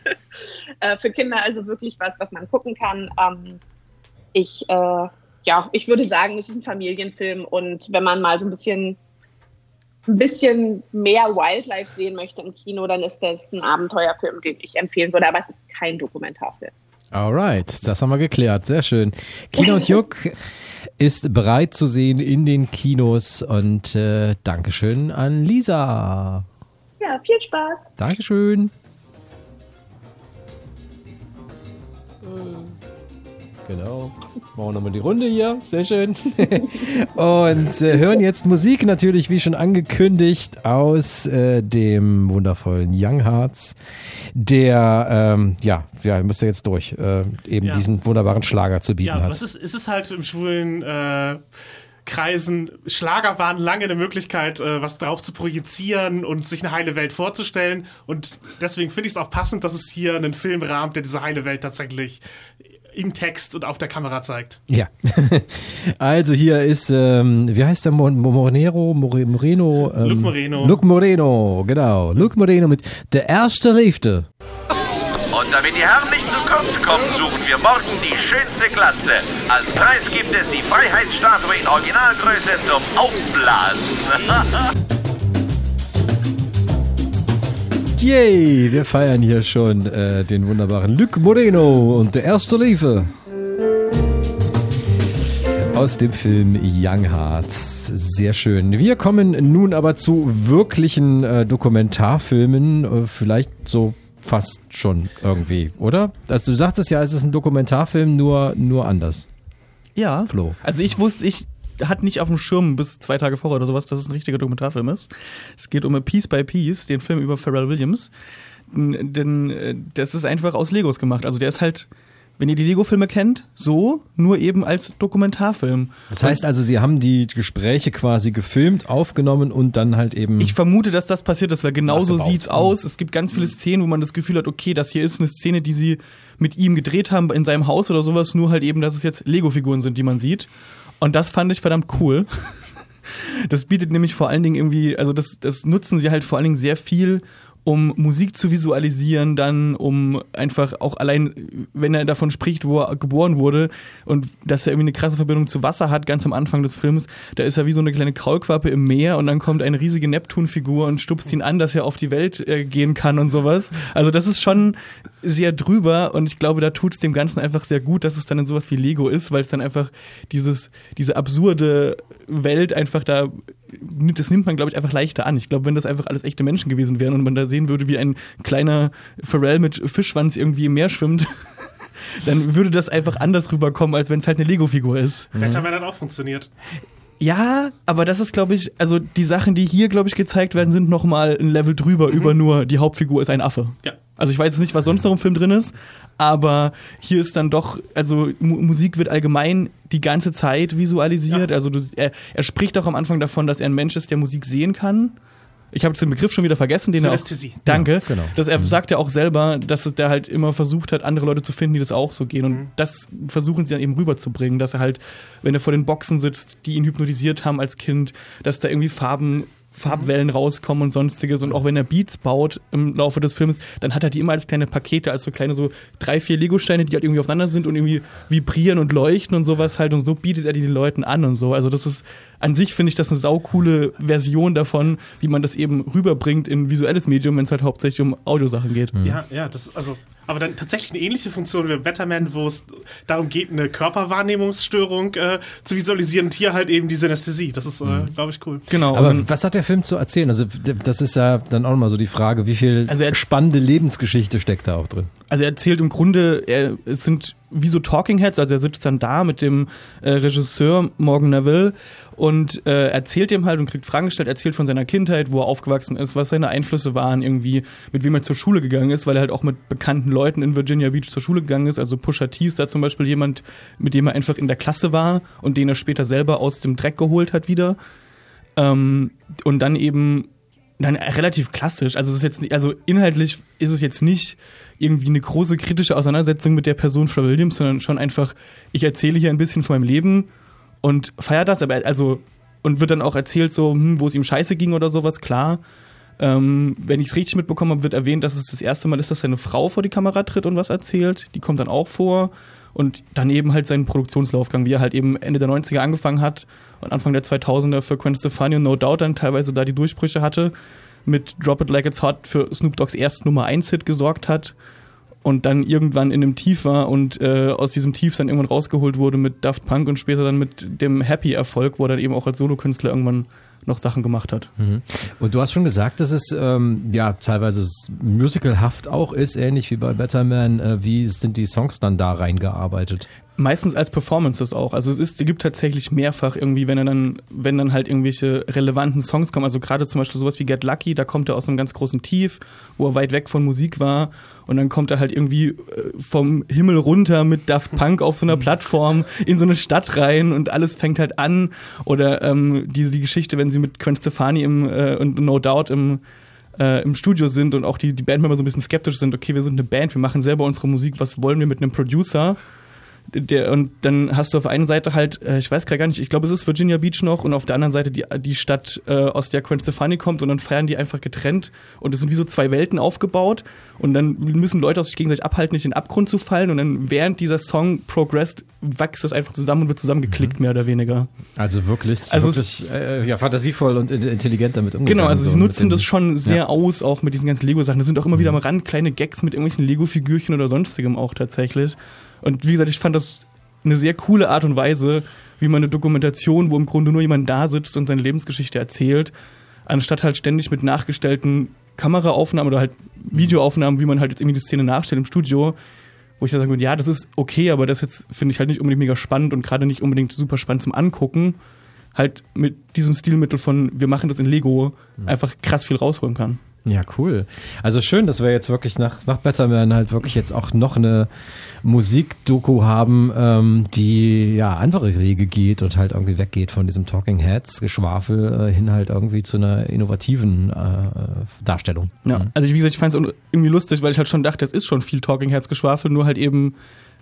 äh, für Kinder also wirklich was, was man gucken kann. Ähm, ich, äh, ja, ich würde sagen, es ist ein Familienfilm und wenn man mal so ein bisschen, ein bisschen mehr Wildlife sehen möchte im Kino, dann ist das ein Abenteuerfilm, den ich empfehlen würde, aber es ist kein Dokumentarfilm. Alright, das haben wir geklärt. Sehr schön. Kino und Juk ist bereit zu sehen in den Kinos und äh, Dankeschön an Lisa. Ja, viel Spaß. Dankeschön. Genau. Machen wir nochmal die Runde hier. Sehr schön. Und äh, hören jetzt Musik natürlich, wie schon angekündigt, aus äh, dem wundervollen Young Hearts, der, ähm, ja, ja, müsst ihr jetzt durch, äh, eben Ja. diesen wunderbaren Schlager zu bieten Ja, hat. was ist, ist es halt im schwulen äh, Kreisen, Schlager waren lange eine Möglichkeit, äh, was drauf zu projizieren und sich eine heile Welt vorzustellen. Und deswegen finde ich es auch passend, dass es hier einen Film rahmt, der diese heile Welt tatsächlich im Text und auf der Kamera zeigt. Ja. Also hier ist, ähm, wie heißt der Mo- Moreno? More- Moreno? Ähm, Luke Moreno. Luke Moreno, genau. Luke Moreno mit Der erste Liefde. Und damit die Herren nicht zu kurz kommen, suchen wir morgen die schönste Glatze. Als Preis gibt es die Freiheitsstatue in Originalgröße zum Aufblasen. Yay, wir feiern hier schon äh, den wunderbaren Luke Moreno und Der erste Liefde. Aus dem Film Young Hearts. Sehr schön. Wir kommen nun aber zu wirklichen äh, Dokumentarfilmen. Äh, vielleicht so fast schon irgendwie, oder? Also du sagtest ja, es ist ein Dokumentarfilm, nur, nur anders. Ja. Flo. Also ich wusste, ich hatte nicht auf dem Schirm bis zwei Tage vorher oder sowas, dass es ein richtiger Dokumentarfilm ist. Es geht um A Piece by Piece, den Film über Pharrell Williams. Denn das ist einfach aus Legos gemacht. Also der ist halt, wenn ihr die Lego-Filme kennt, so, nur eben als Dokumentarfilm. Das heißt also, sie haben die Gespräche quasi gefilmt, aufgenommen und dann halt eben... Ich vermute, dass das passiert ist, weil genauso sieht's aus. Es gibt ganz viele Szenen, wo man das Gefühl hat, okay, das hier ist eine Szene, die sie mit ihm gedreht haben in seinem Haus oder sowas, nur halt eben, dass es jetzt Lego-Figuren sind, die man sieht. Und das fand ich verdammt cool. Das bietet nämlich vor allen Dingen irgendwie, also das, das nutzen sie halt vor allen Dingen sehr viel, um Musik zu visualisieren, dann um einfach auch allein, wenn er davon spricht, wo er geboren wurde und dass er irgendwie eine krasse Verbindung zu Wasser hat, ganz am Anfang des Films, da ist er wie so eine kleine Kaulquappe im Meer und dann kommt eine riesige Neptun-Figur und stupst ihn an, dass er auf die Welt äh, gehen kann und sowas. Also das ist schon sehr drüber und ich glaube, da tut es dem Ganzen einfach sehr gut, dass es dann in sowas wie Lego ist, weil es dann einfach dieses, diese absurde Welt einfach da, das nimmt man, glaube ich, einfach leichter an. Ich glaube, wenn das einfach alles echte Menschen gewesen wären und man da sehen würde, wie ein kleiner Pharrell mit Fischschwanz irgendwie im Meer schwimmt, dann würde das einfach anders rüberkommen, als wenn es halt eine Lego-Figur ist. Batman hat auch funktioniert. Ja, aber das ist, glaube ich, also die Sachen, die hier, glaube ich, gezeigt werden, sind nochmal ein Level drüber, mhm. über nur die Hauptfigur ist ein Affe. Ja. Also ich weiß jetzt nicht, was sonst noch im Film drin ist, aber hier ist dann doch, also M- Musik wird allgemein die ganze Zeit visualisiert. Ja. Also du, er, er spricht auch am Anfang davon, dass er ein Mensch ist, der Musik sehen kann. Ich habe jetzt den Begriff schon wieder vergessen, den Synästhesie. er auch, danke, ja, genau. dass er mhm. sagt ja auch selber, dass der halt immer versucht hat, andere Leute zu finden, die das auch so gehen und mhm. das versuchen sie dann eben rüberzubringen, dass er halt, wenn er vor den Boxen sitzt, die ihn hypnotisiert haben als Kind, dass da irgendwie Farben Farbwellen rauskommen und sonstiges und auch wenn er Beats baut im Laufe des Films, dann hat er die immer als kleine Pakete, als so kleine so drei, vier Lego-Steine, die halt irgendwie aufeinander sind und irgendwie vibrieren und leuchten und sowas halt und so bietet er die den Leuten an und so. Also das ist, an sich finde ich das eine saukoole Version davon, wie man das eben rüberbringt in visuelles Medium, wenn es halt hauptsächlich um Audiosachen geht. Mhm. Ja, ja, das also aber dann tatsächlich eine ähnliche Funktion wie Batman, wo es darum geht, eine Körperwahrnehmungsstörung äh, zu visualisieren und hier halt eben die Synästhesie. Das ist, äh, mhm. glaube ich, cool. Genau. Aber was hat der Film zu erzählen? Also das ist ja dann auch nochmal so die Frage, wie viel also spannende Lebensgeschichte steckt da auch drin? Also er erzählt im Grunde, er, es sind wie so Talking Heads, also er sitzt dann da mit dem äh, Regisseur Morgan Neville und äh, erzählt ihm halt und kriegt Fragen gestellt, erzählt von seiner Kindheit, wo er aufgewachsen ist, was seine Einflüsse waren, irgendwie, mit wem er zur Schule gegangen ist, weil er halt auch mit bekannten Leuten in Virginia Beach zur Schule gegangen ist, also Pusha T ist da zum Beispiel jemand, mit dem er einfach in der Klasse war und den er später selber aus dem Dreck geholt hat wieder. Ähm, und dann eben Nein, relativ klassisch. Also es ist jetzt nicht, also inhaltlich ist es jetzt nicht irgendwie eine große kritische Auseinandersetzung mit der Person Pharrell Williams, sondern schon einfach, ich erzähle hier ein bisschen von meinem Leben und feiere das, aber also und wird dann auch erzählt, so, hm, wo es ihm scheiße ging oder sowas, klar. Ähm, wenn ich es richtig mitbekommen habe, wird erwähnt, dass es das erste Mal ist, dass seine Frau vor die Kamera tritt und was erzählt. Die kommt dann auch vor. Und dann eben halt seinen Produktionslaufgang, wie er halt eben Ende der neunziger angefangen hat und Anfang der zweitausender für Gwen Stefani und No Doubt dann teilweise da die Durchbrüche hatte, mit Drop It Like It's Hot für Snoop Dogg's ersten Nummer eins Hit gesorgt hat und dann irgendwann in einem Tief war und äh, aus diesem Tief dann irgendwann rausgeholt wurde mit Daft Punk und später dann mit dem Happy-Erfolg, wo er dann eben auch als Solokünstler irgendwann noch Sachen gemacht hat. Mhm. Und du hast schon gesagt, dass es ähm, ja teilweise musicalhaft auch ist, ähnlich wie bei Batman. Äh, wie sind die Songs dann da reingearbeitet? Meistens als Performances auch. Also es ist, es gibt tatsächlich mehrfach irgendwie, wenn er dann, wenn dann halt irgendwelche relevanten Songs kommen, also gerade zum Beispiel sowas wie Get Lucky, da kommt er aus einem ganz großen Tief, wo er weit weg von Musik war und dann kommt er halt irgendwie vom Himmel runter mit Daft Punk auf so einer Plattform in so eine Stadt rein und alles fängt halt an. Oder ähm, die, die Geschichte, wenn sie mit Gwen Stefani im, äh, und No Doubt im Äh, im Studio sind und auch die, die Bandmember so ein bisschen skeptisch sind, okay, wir sind eine Band, wir machen selber unsere Musik, was wollen wir mit einem Producer? Der, und dann hast du auf der einen Seite halt, äh, ich weiß gar nicht, ich glaube, es ist Virginia Beach noch und auf der anderen Seite die, die Stadt, äh, aus der Gwen Stefani kommt und dann feiern die einfach getrennt und es sind wie so zwei Welten aufgebaut und dann müssen Leute aus sich gegenseitig abhalten, nicht in den Abgrund zu fallen und dann während dieser Song progressed, wächst das einfach zusammen und wird zusammengeklickt, mhm. mehr oder weniger. Also wirklich, also wirklich äh, ja, fantasievoll und intelligent damit umgegangen. Genau, also sie so nutzen das schon sehr ja. aus, auch mit diesen ganzen Lego-Sachen. Da sind auch immer mhm. wieder am Rand kleine Gags mit irgendwelchen Lego-Figürchen oder sonstigem auch tatsächlich. Und wie gesagt, ich fand das eine sehr coole Art und Weise, wie man eine Dokumentation, wo im Grunde nur jemand da sitzt und seine Lebensgeschichte erzählt, anstatt halt ständig mit nachgestellten Kameraaufnahmen oder halt Videoaufnahmen, wie man halt jetzt irgendwie die Szene nachstellt im Studio, wo ich dann sagen würde, ja, das ist okay, aber das jetzt finde ich halt nicht unbedingt mega spannend und gerade nicht unbedingt super spannend zum Angucken, halt mit diesem Stilmittel von, wir machen das in Lego, mhm. einfach krass viel rausholen kann. Ja, cool. Also schön, dass wir jetzt wirklich nach, nach Batman halt wirklich jetzt auch noch eine Musikdoku haben, ähm, die ja andere Wege geht und halt irgendwie weggeht von diesem Talking Heads Geschwafel äh, hin halt irgendwie zu einer innovativen äh, Darstellung. Ja, mhm. also wie gesagt, ich fand es irgendwie lustig, weil ich halt schon dachte, es ist schon viel Talking Heads Geschwafel, nur halt eben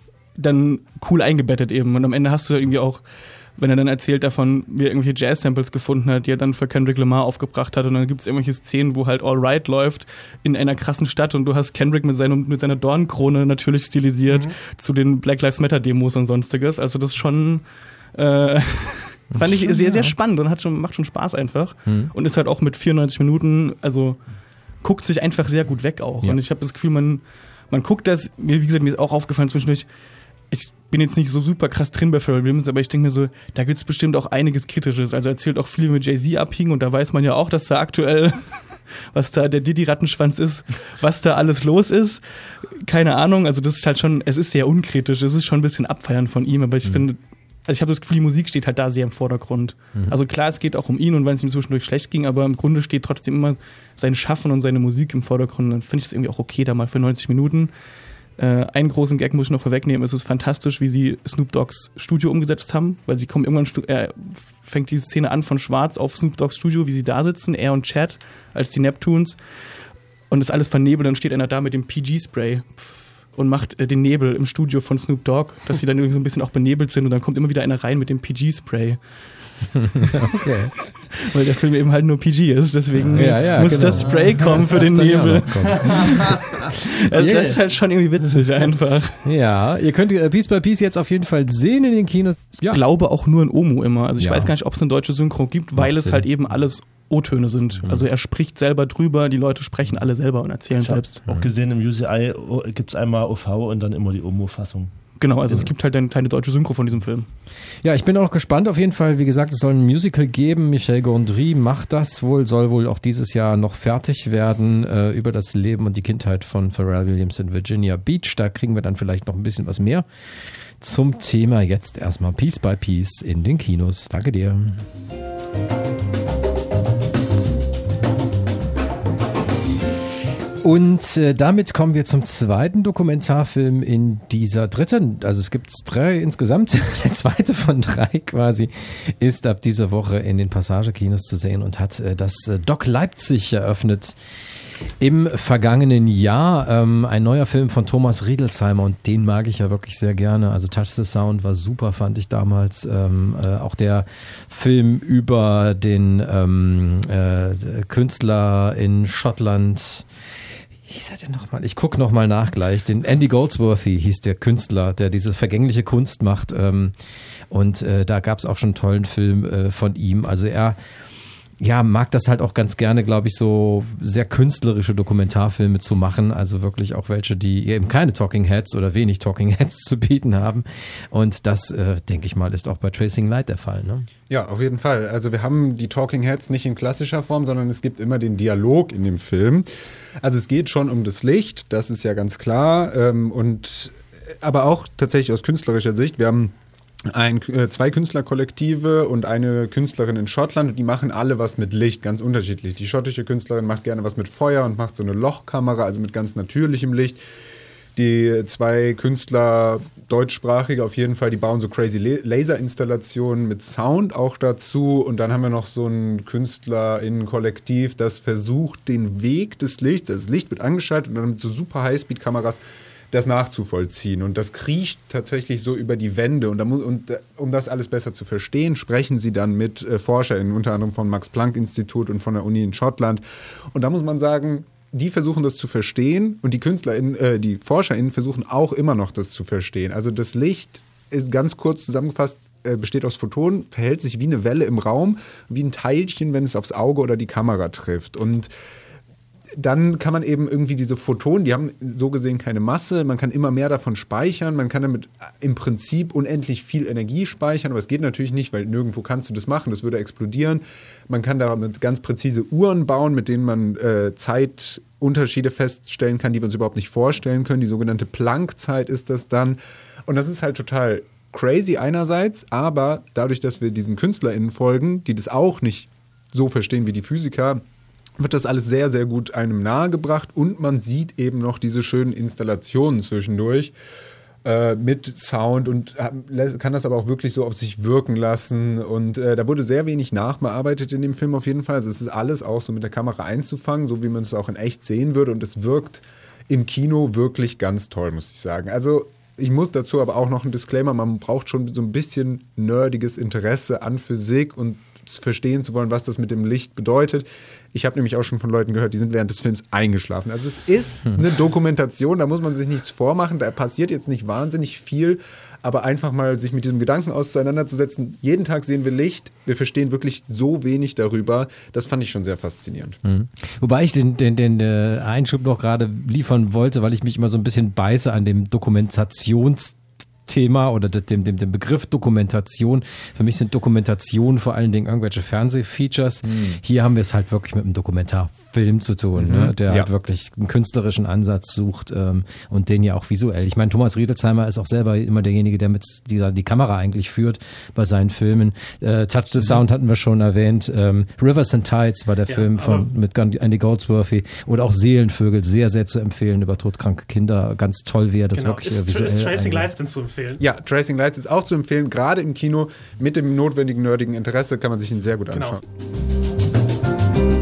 dann cool eingebettet eben und am Ende hast du irgendwie auch, wenn er dann erzählt davon, wie er irgendwelche Jazz-Samples gefunden hat, die er dann für Kendrick Lamar aufgebracht hat und dann gibt es irgendwelche Szenen, wo halt All Right läuft in einer krassen Stadt und du hast Kendrick mit, seinem, mit seiner Dornenkrone natürlich stilisiert mhm. zu den Black Lives Matter Demos und sonstiges, also das schon äh, fand ich sehr, sehr spannend und hat schon, macht schon Spaß einfach mhm. und ist halt auch mit vierundneunzig Minuten, also guckt sich einfach sehr gut weg auch ja. und ich habe das Gefühl, man, man guckt das, wie gesagt, mir ist auch aufgefallen zwischendurch, ich bin jetzt nicht so super krass drin bei Pharrell Williams, aber ich denke mir so, da gibt es bestimmt auch einiges Kritisches. Also er erzählt auch viel mit Jay-Z abhing und da weiß man ja auch, dass da aktuell, was da der Diddy-Rattenschwanz ist, was da alles los ist. Keine Ahnung, also das ist halt schon, es ist sehr unkritisch, es ist schon ein bisschen Abfeiern von ihm, aber ich mhm. finde, also ich habe das Gefühl, die Musik steht halt da sehr im Vordergrund. Mhm. Also klar, es geht auch um ihn und wenn es ihm zwischendurch schlecht ging, aber im Grunde steht trotzdem immer sein Schaffen und seine Musik im Vordergrund. Dann finde ich das irgendwie auch okay, da mal für neunzig Minuten. Äh, einen großen Gag muss ich noch vorwegnehmen, es ist fantastisch, wie sie Snoop Dogg's Studio umgesetzt haben, weil sie kommen irgendwann, er fängt diese Szene an von Schwarz auf Snoop Dogg's Studio, wie sie da sitzen, er und Chad als die Neptunes und ist alles vernebelt, dann steht einer da mit dem P G-Spray und macht äh, den Nebel im Studio von Snoop Dogg, dass sie dann irgendwie so ein bisschen auch benebelt sind und dann kommt immer wieder einer rein mit dem P G-Spray. Okay. Weil der Film eben halt nur P G ist, deswegen ja, ja, muss genau. das Spray kommen das für den Nebel. Also yeah. Das ist halt schon irgendwie witzig einfach. Ja, ihr könnt äh, Piece by Piece jetzt auf jeden Fall sehen in den Kinos. Ja. Ich glaube auch nur in Omu immer. Also ich ja. weiß gar nicht, ob es eine deutsche Synchro gibt, weil Macht es Sinn. halt eben alles O-Töne sind. Mhm. Also er spricht selber drüber, die Leute sprechen alle selber und erzählen ich selbst. Auch gesehen im U C I gibt es einmal O V und dann immer die Omu-Fassung. Genau, also ja. es gibt halt eine kleine deutsche Synchro von diesem Film. Ja, ich bin auch gespannt auf jeden Fall. Wie gesagt, es soll ein Musical geben. Michel Gondry macht das wohl, soll wohl auch dieses Jahr noch fertig werden äh, über das Leben und die Kindheit von Pharrell Williams in Virginia Beach. Da kriegen wir dann vielleicht noch ein bisschen was mehr zum Thema. Jetzt erstmal Piece by Piece in den Kinos. Danke dir. Und äh, damit kommen wir zum zweiten Dokumentarfilm in dieser dritten, also es gibt drei insgesamt, der zweite von drei quasi, ist ab dieser Woche in den Passage-Kinos zu sehen und hat äh, das äh, Doc Leipzig eröffnet im vergangenen Jahr. Ähm, ein neuer Film von Thomas Riedelsheimer und den mag ich ja wirklich sehr gerne. Also Touch the Sound war super, fand ich damals. Ähm, äh, auch der Film über den ähm, äh, Künstler in Schottland, wie hieß er denn nochmal? Ich gucke nochmal nach gleich. Den Andy Goldsworthy hieß der Künstler, der diese vergängliche Kunst macht. Ähm, und äh, da gab es auch schon einen tollen Film äh, von ihm. Also er ja, mag das halt auch ganz gerne, glaube ich, so sehr künstlerische Dokumentarfilme zu machen. Also wirklich auch welche, die eben keine Talking Heads oder wenig Talking Heads zu bieten haben. Und das, äh, denke ich mal, ist auch bei Tracing Light der Fall, ne? Ja, auf jeden Fall. Also wir haben die Talking Heads nicht in klassischer Form, sondern es gibt immer den Dialog in dem Film. Also es geht schon um das Licht, das ist ja ganz klar. Ähm, und aber auch tatsächlich aus künstlerischer Sicht. Wir haben Ein, äh, zwei Künstlerkollektive und eine Künstlerin in Schottland und die machen alle was mit Licht, ganz unterschiedlich. Die schottische Künstlerin macht gerne was mit Feuer und macht so eine Lochkamera, also mit ganz natürlichem Licht. Die zwei Künstler, deutschsprachige auf jeden Fall, die bauen so crazy Laserinstallationen mit Sound auch dazu. Und dann haben wir noch so ein KünstlerInnen-Kollektiv, das versucht, den Weg des Lichts, also das Licht wird angeschaltet und dann mit so super Highspeed-Kameras das nachzuvollziehen. Und das kriecht tatsächlich so über die Wände. Und, da muss, und um das alles besser zu verstehen, sprechen sie dann mit äh, ForscherInnen, unter anderem vom Max-Planck-Institut und von der Uni in Schottland. Und da muss man sagen, die versuchen das zu verstehen und die KünstlerInnen, äh, die ForscherInnen versuchen auch immer noch das zu verstehen. Also das Licht ist ganz kurz zusammengefasst, äh, besteht aus Photonen, verhält sich wie eine Welle im Raum, wie ein Teilchen, wenn es aufs Auge oder die Kamera trifft. Und dann kann man eben irgendwie diese Photonen, die haben so gesehen keine Masse, man kann immer mehr davon speichern, man kann damit im Prinzip unendlich viel Energie speichern, aber es geht natürlich nicht, weil nirgendwo kannst du das machen, das würde explodieren. Man kann damit ganz präzise Uhren bauen, mit denen man äh, Zeitunterschiede feststellen kann, die wir uns überhaupt nicht vorstellen können. Die sogenannte Planck-Zeit ist das dann. Und das ist halt total crazy einerseits, aber dadurch, dass wir diesen KünstlerInnen folgen, die das auch nicht so verstehen wie die Physiker, wird das alles sehr, sehr gut einem nahegebracht und man sieht eben noch diese schönen Installationen zwischendurch äh, mit Sound und äh, kann das aber auch wirklich so auf sich wirken lassen und äh, da wurde sehr wenig nachbearbeitet in dem Film auf jeden Fall. Also es ist alles auch so mit der Kamera einzufangen, so wie man es auch in echt sehen würde und es wirkt im Kino wirklich ganz toll, muss ich sagen. Also ich muss dazu aber auch noch einen Disclaimer, man braucht schon so ein bisschen nerdiges Interesse an Physik und verstehen zu wollen, was das mit dem Licht bedeutet. Ich habe nämlich auch schon von Leuten gehört, die sind während des Films eingeschlafen. Also es ist eine Dokumentation, da muss man sich nichts vormachen, da passiert jetzt nicht wahnsinnig viel, aber einfach mal sich mit diesem Gedanken auseinanderzusetzen, jeden Tag sehen wir Licht, wir verstehen wirklich so wenig darüber, das fand ich schon sehr faszinierend. Mhm. Wobei ich den, den, den äh, Einschub noch gerade liefern wollte, weil ich mich immer so ein bisschen beiße an dem Dokumentations- Thema oder dem, dem, dem Begriff Dokumentation. Für mich sind Dokumentationen vor allen Dingen irgendwelche Fernsehfeatures. Mhm. Hier haben wir es halt wirklich mit einem Dokumentarfilm zu tun, mhm. ne, der ja. halt wirklich einen künstlerischen Ansatz sucht ähm, und den ja auch visuell. Ich meine, Thomas Riedelsheimer ist auch selber immer derjenige, der mit dieser, die Kamera eigentlich führt bei seinen Filmen. Äh, Touch the mhm. Sound hatten wir schon erwähnt. Ähm, Rivers and Tides war der ja, Film von mit Andy Goldsworthy oder auch Seelenvögel, sehr, sehr zu empfehlen über todkranke Kinder. Ganz toll, wie er das genau. wirklich ist, visuell ist Tracing Lights denn zu empfehlen? Ja, Tracing Lights ist auch zu empfehlen, gerade im Kino mit dem notwendigen nerdigen Interesse kann man sich ihn sehr gut anschauen. Genau.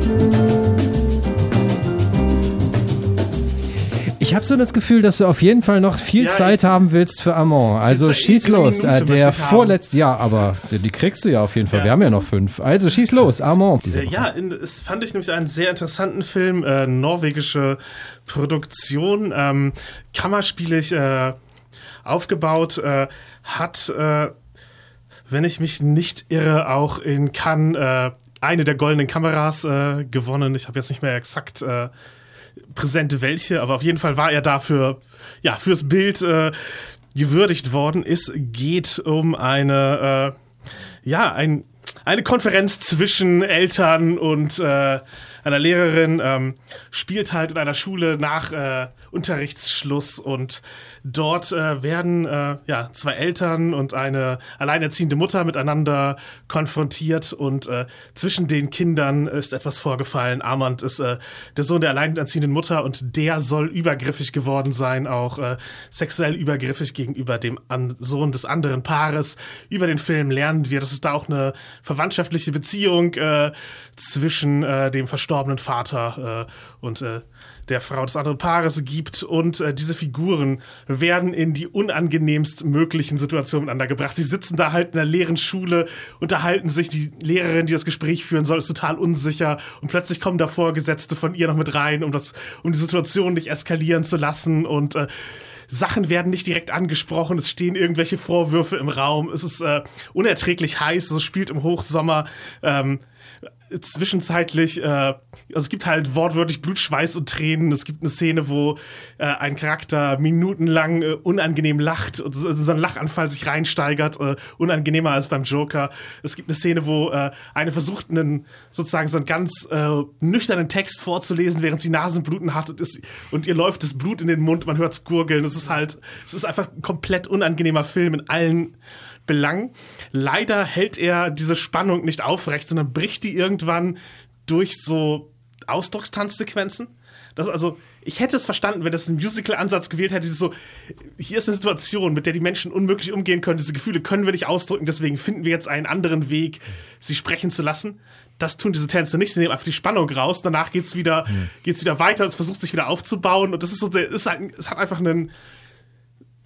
Ich habe so das Gefühl, dass du auf jeden Fall noch viel ja, Zeit haben willst für Amon. Also schieß los. Äh, der vorletzte, ja, aber die, die kriegst du ja auf jeden Fall. Ja. Wir haben ja noch fünf. Also schieß los, Amon. Äh, ja, es fand ich nämlich einen sehr interessanten Film, äh, norwegische Produktion, ähm, kammerspielig äh, aufgebaut, äh, hat, äh, wenn ich mich nicht irre, auch in Cannes äh, eine der goldenen Kameras äh, gewonnen. Ich habe jetzt nicht mehr exakt äh, präsente welche, aber auf jeden Fall war er dafür, ja, fürs Bild äh, gewürdigt worden. Es geht um eine, äh, ja, ein, eine Konferenz zwischen Eltern und äh, einer Lehrerin, ähm, spielt halt in einer Schule nach äh, Unterrichtsschluss und dort äh, werden äh, ja, zwei Eltern und eine alleinerziehende Mutter miteinander konfrontiert und äh, zwischen den Kindern ist etwas vorgefallen. Armand ist äh, der Sohn der alleinerziehenden Mutter und der soll übergriffig geworden sein, auch äh, sexuell übergriffig gegenüber dem an- Sohn des anderen Paares. Über den Film lernen wir, dass es da auch eine verwandtschaftliche Beziehung äh, zwischen äh, dem verstorbenen Vater äh, und äh, der Frau des anderen Paares gibt und äh, diese Figuren werden in die unangenehmst möglichen Situationen miteinander gebracht. Sie sitzen da halt in einer leeren Schule, unterhalten sich, die Lehrerin, die das Gespräch führen soll, ist total unsicher und plötzlich kommen da Vorgesetzte von ihr noch mit rein, um das, um die Situation nicht eskalieren zu lassen und äh, Sachen werden nicht direkt angesprochen, es stehen irgendwelche Vorwürfe im Raum, es ist äh, unerträglich heiß, es spielt im Hochsommer, ähm, zwischenzeitlich, äh, also es gibt halt wortwörtlich Blut, Schweiß und Tränen. Es gibt eine Szene, wo äh, ein Charakter minutenlang äh, unangenehm lacht und so, so ein Lachanfall sich reinsteigert, äh, unangenehmer als beim Joker. Es gibt eine Szene, wo äh, eine versucht, einen sozusagen so einen ganz äh, nüchternen Text vorzulesen, während sie Nasenbluten hat und, ist, und ihr läuft das Blut in den Mund, man hört's gurgeln. Es ist halt, es ist einfach ein komplett unangenehmer Film in allen Belang. Leider hält er diese Spannung nicht aufrecht, sondern bricht die irgendwann durch so Ausdruckstanzsequenzen. Das also, ich hätte es verstanden, wenn das einen Musical-Ansatz gewählt hätte, so, hier ist eine Situation, mit der die Menschen unmöglich umgehen können, diese Gefühle können wir nicht ausdrücken, deswegen finden wir jetzt einen anderen Weg, sie sprechen zu lassen. Das tun diese Tänze nicht, sie nehmen einfach die Spannung raus, danach geht's wieder, mhm. geht's wieder weiter, es versucht sich wieder aufzubauen und das ist so, ist halt, es hat einfach einen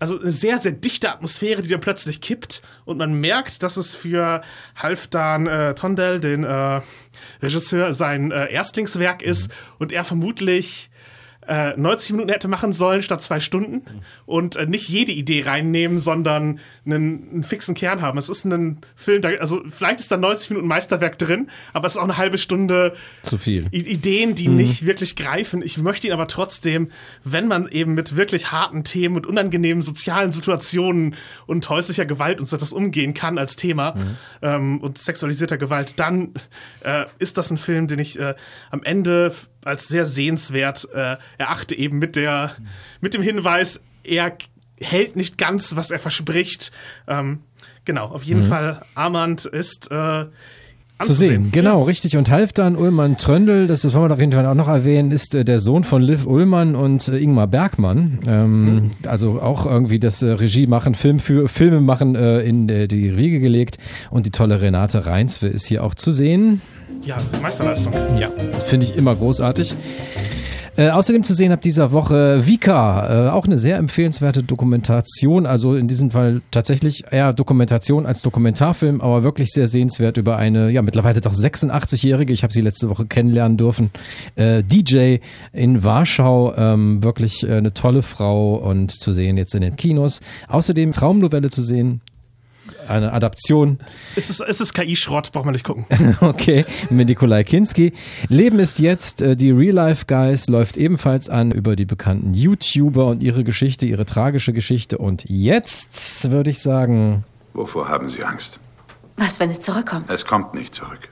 also eine sehr, sehr dichte Atmosphäre, die dann plötzlich kippt und man merkt, dass es für Halfdan äh, Tondell, den äh, Regisseur, sein äh, Erstlingswerk ist mhm. und er vermutlich äh, neunzig Minuten hätte machen sollen statt zwei Stunden mhm. und äh, nicht jede Idee reinnehmen, sondern einen, einen fixen Kern haben. Es ist ein Film, da, also vielleicht ist da neunzig Minuten Meisterwerk drin, aber es ist auch eine halbe Stunde zu viel. I- Ideen, die mhm. nicht wirklich greifen. Ich möchte ihn aber trotzdem, wenn man eben mit wirklich harten Themen und unangenehmen sozialen Situationen und häuslicher Gewalt und so etwas umgehen kann als Thema mhm. ähm, und sexualisierter Gewalt, dann äh, ist das ein Film, den ich äh, am Ende als sehr sehenswert äh, erachte, eben mit der mit dem Hinweis, er hält nicht ganz, was er verspricht. Ähm, genau, auf jeden mhm. Fall, Armand ist äh, zu sehen, genau, richtig. Und Halfdan Ullmann Tröndl, das, das wollen wir auf jeden Fall auch noch erwähnen, ist äh, der Sohn von Liv Ullmann und äh, Ingmar Bergmann. Ähm, mhm. Also auch irgendwie das äh, Regie machen, Film für Filme machen äh, in äh, die Riege gelegt. Und die tolle Renate Reinsve ist hier auch zu sehen. Ja, Meisterleistung. Ja, das finde ich immer großartig. Äh, außerdem zu sehen ab dieser Woche Vika, äh, auch eine sehr empfehlenswerte Dokumentation, also in diesem Fall tatsächlich eher Dokumentation als Dokumentarfilm, aber wirklich sehr sehenswert über eine, ja mittlerweile doch sechsundachtzig-jährige, ich habe sie letzte Woche kennenlernen dürfen, äh, D J in Warschau, ähm, wirklich äh, eine tolle Frau und zu sehen jetzt in den Kinos. Außerdem Traumnovelle zu sehen, eine Adaption. Es ist, es ist K I-Schrott, braucht man nicht gucken. Okay, mit Nikolai Kinski. Leben ist jetzt, äh, die Real Life Guys läuft ebenfalls an über die bekannten YouTuber und ihre Geschichte, ihre tragische Geschichte. Und jetzt würde ich sagen... Wovor haben Sie Angst? Was, wenn es zurückkommt? Es kommt nicht zurück.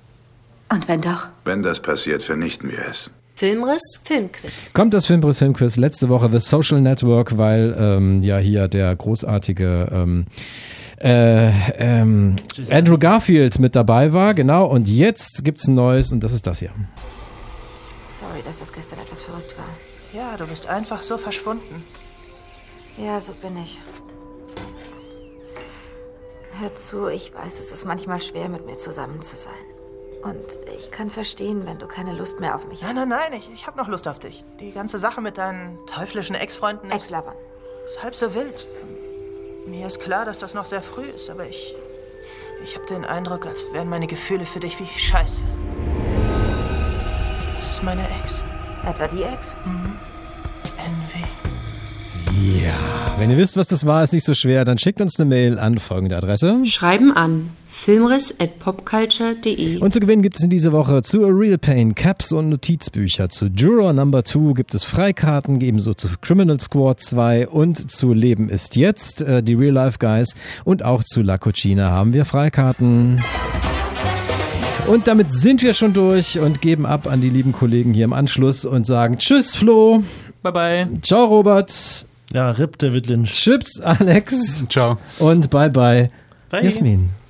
Und wenn doch? Wenn das passiert, vernichten wir es. Filmriss, Filmquiz. Kommt das Filmriss, Filmquiz. Letzte Woche The Social Network, weil ähm, ja hier der großartige... Ähm, Äh, ähm, Andrew Garfield mit dabei war, genau, und jetzt gibt's ein neues und das ist das hier. Sorry, dass das gestern etwas verrückt war. Ja, du bist einfach so verschwunden. Ja, so bin ich. Hör zu, ich weiß, es ist manchmal schwer, mit mir zusammen zu sein. Und ich kann verstehen, wenn du keine Lust mehr auf mich nein, hast. Nein, nein, nein, ich, ich hab noch Lust auf dich. Die ganze Sache mit deinen teuflischen Ex-Freunden ist... Ex-Lovern. Ist halb so wild. Mir ist klar, dass das noch sehr früh ist, aber ich... Ich habe den Eindruck, als wären meine Gefühle für dich wie Scheiße. Das ist meine Ex. Etwa die Ex? Mhm. Envy. Ja, wenn ihr wisst, was das war, ist nicht so schwer, dann schickt uns eine Mail an folgende Adresse. Schreiben an filmriss at popculture punkt de. Und zu gewinnen gibt es in dieser Woche zu A Real Pain Caps und Notizbücher. Zu Juror Number zwei gibt es Freikarten, ebenso zu Criminal Squad zwei und zu Leben ist jetzt, äh, die Real Life Guys, und auch zu La Cucina haben wir Freikarten. Und damit sind wir schon durch und geben ab an die lieben Kollegen hier im Anschluss und sagen Tschüss Flo. Bye bye. Ciao Robert. Ja, R I P David Lynch. Chips Alex. Ciao. Und bye bye, bye. Jasmin.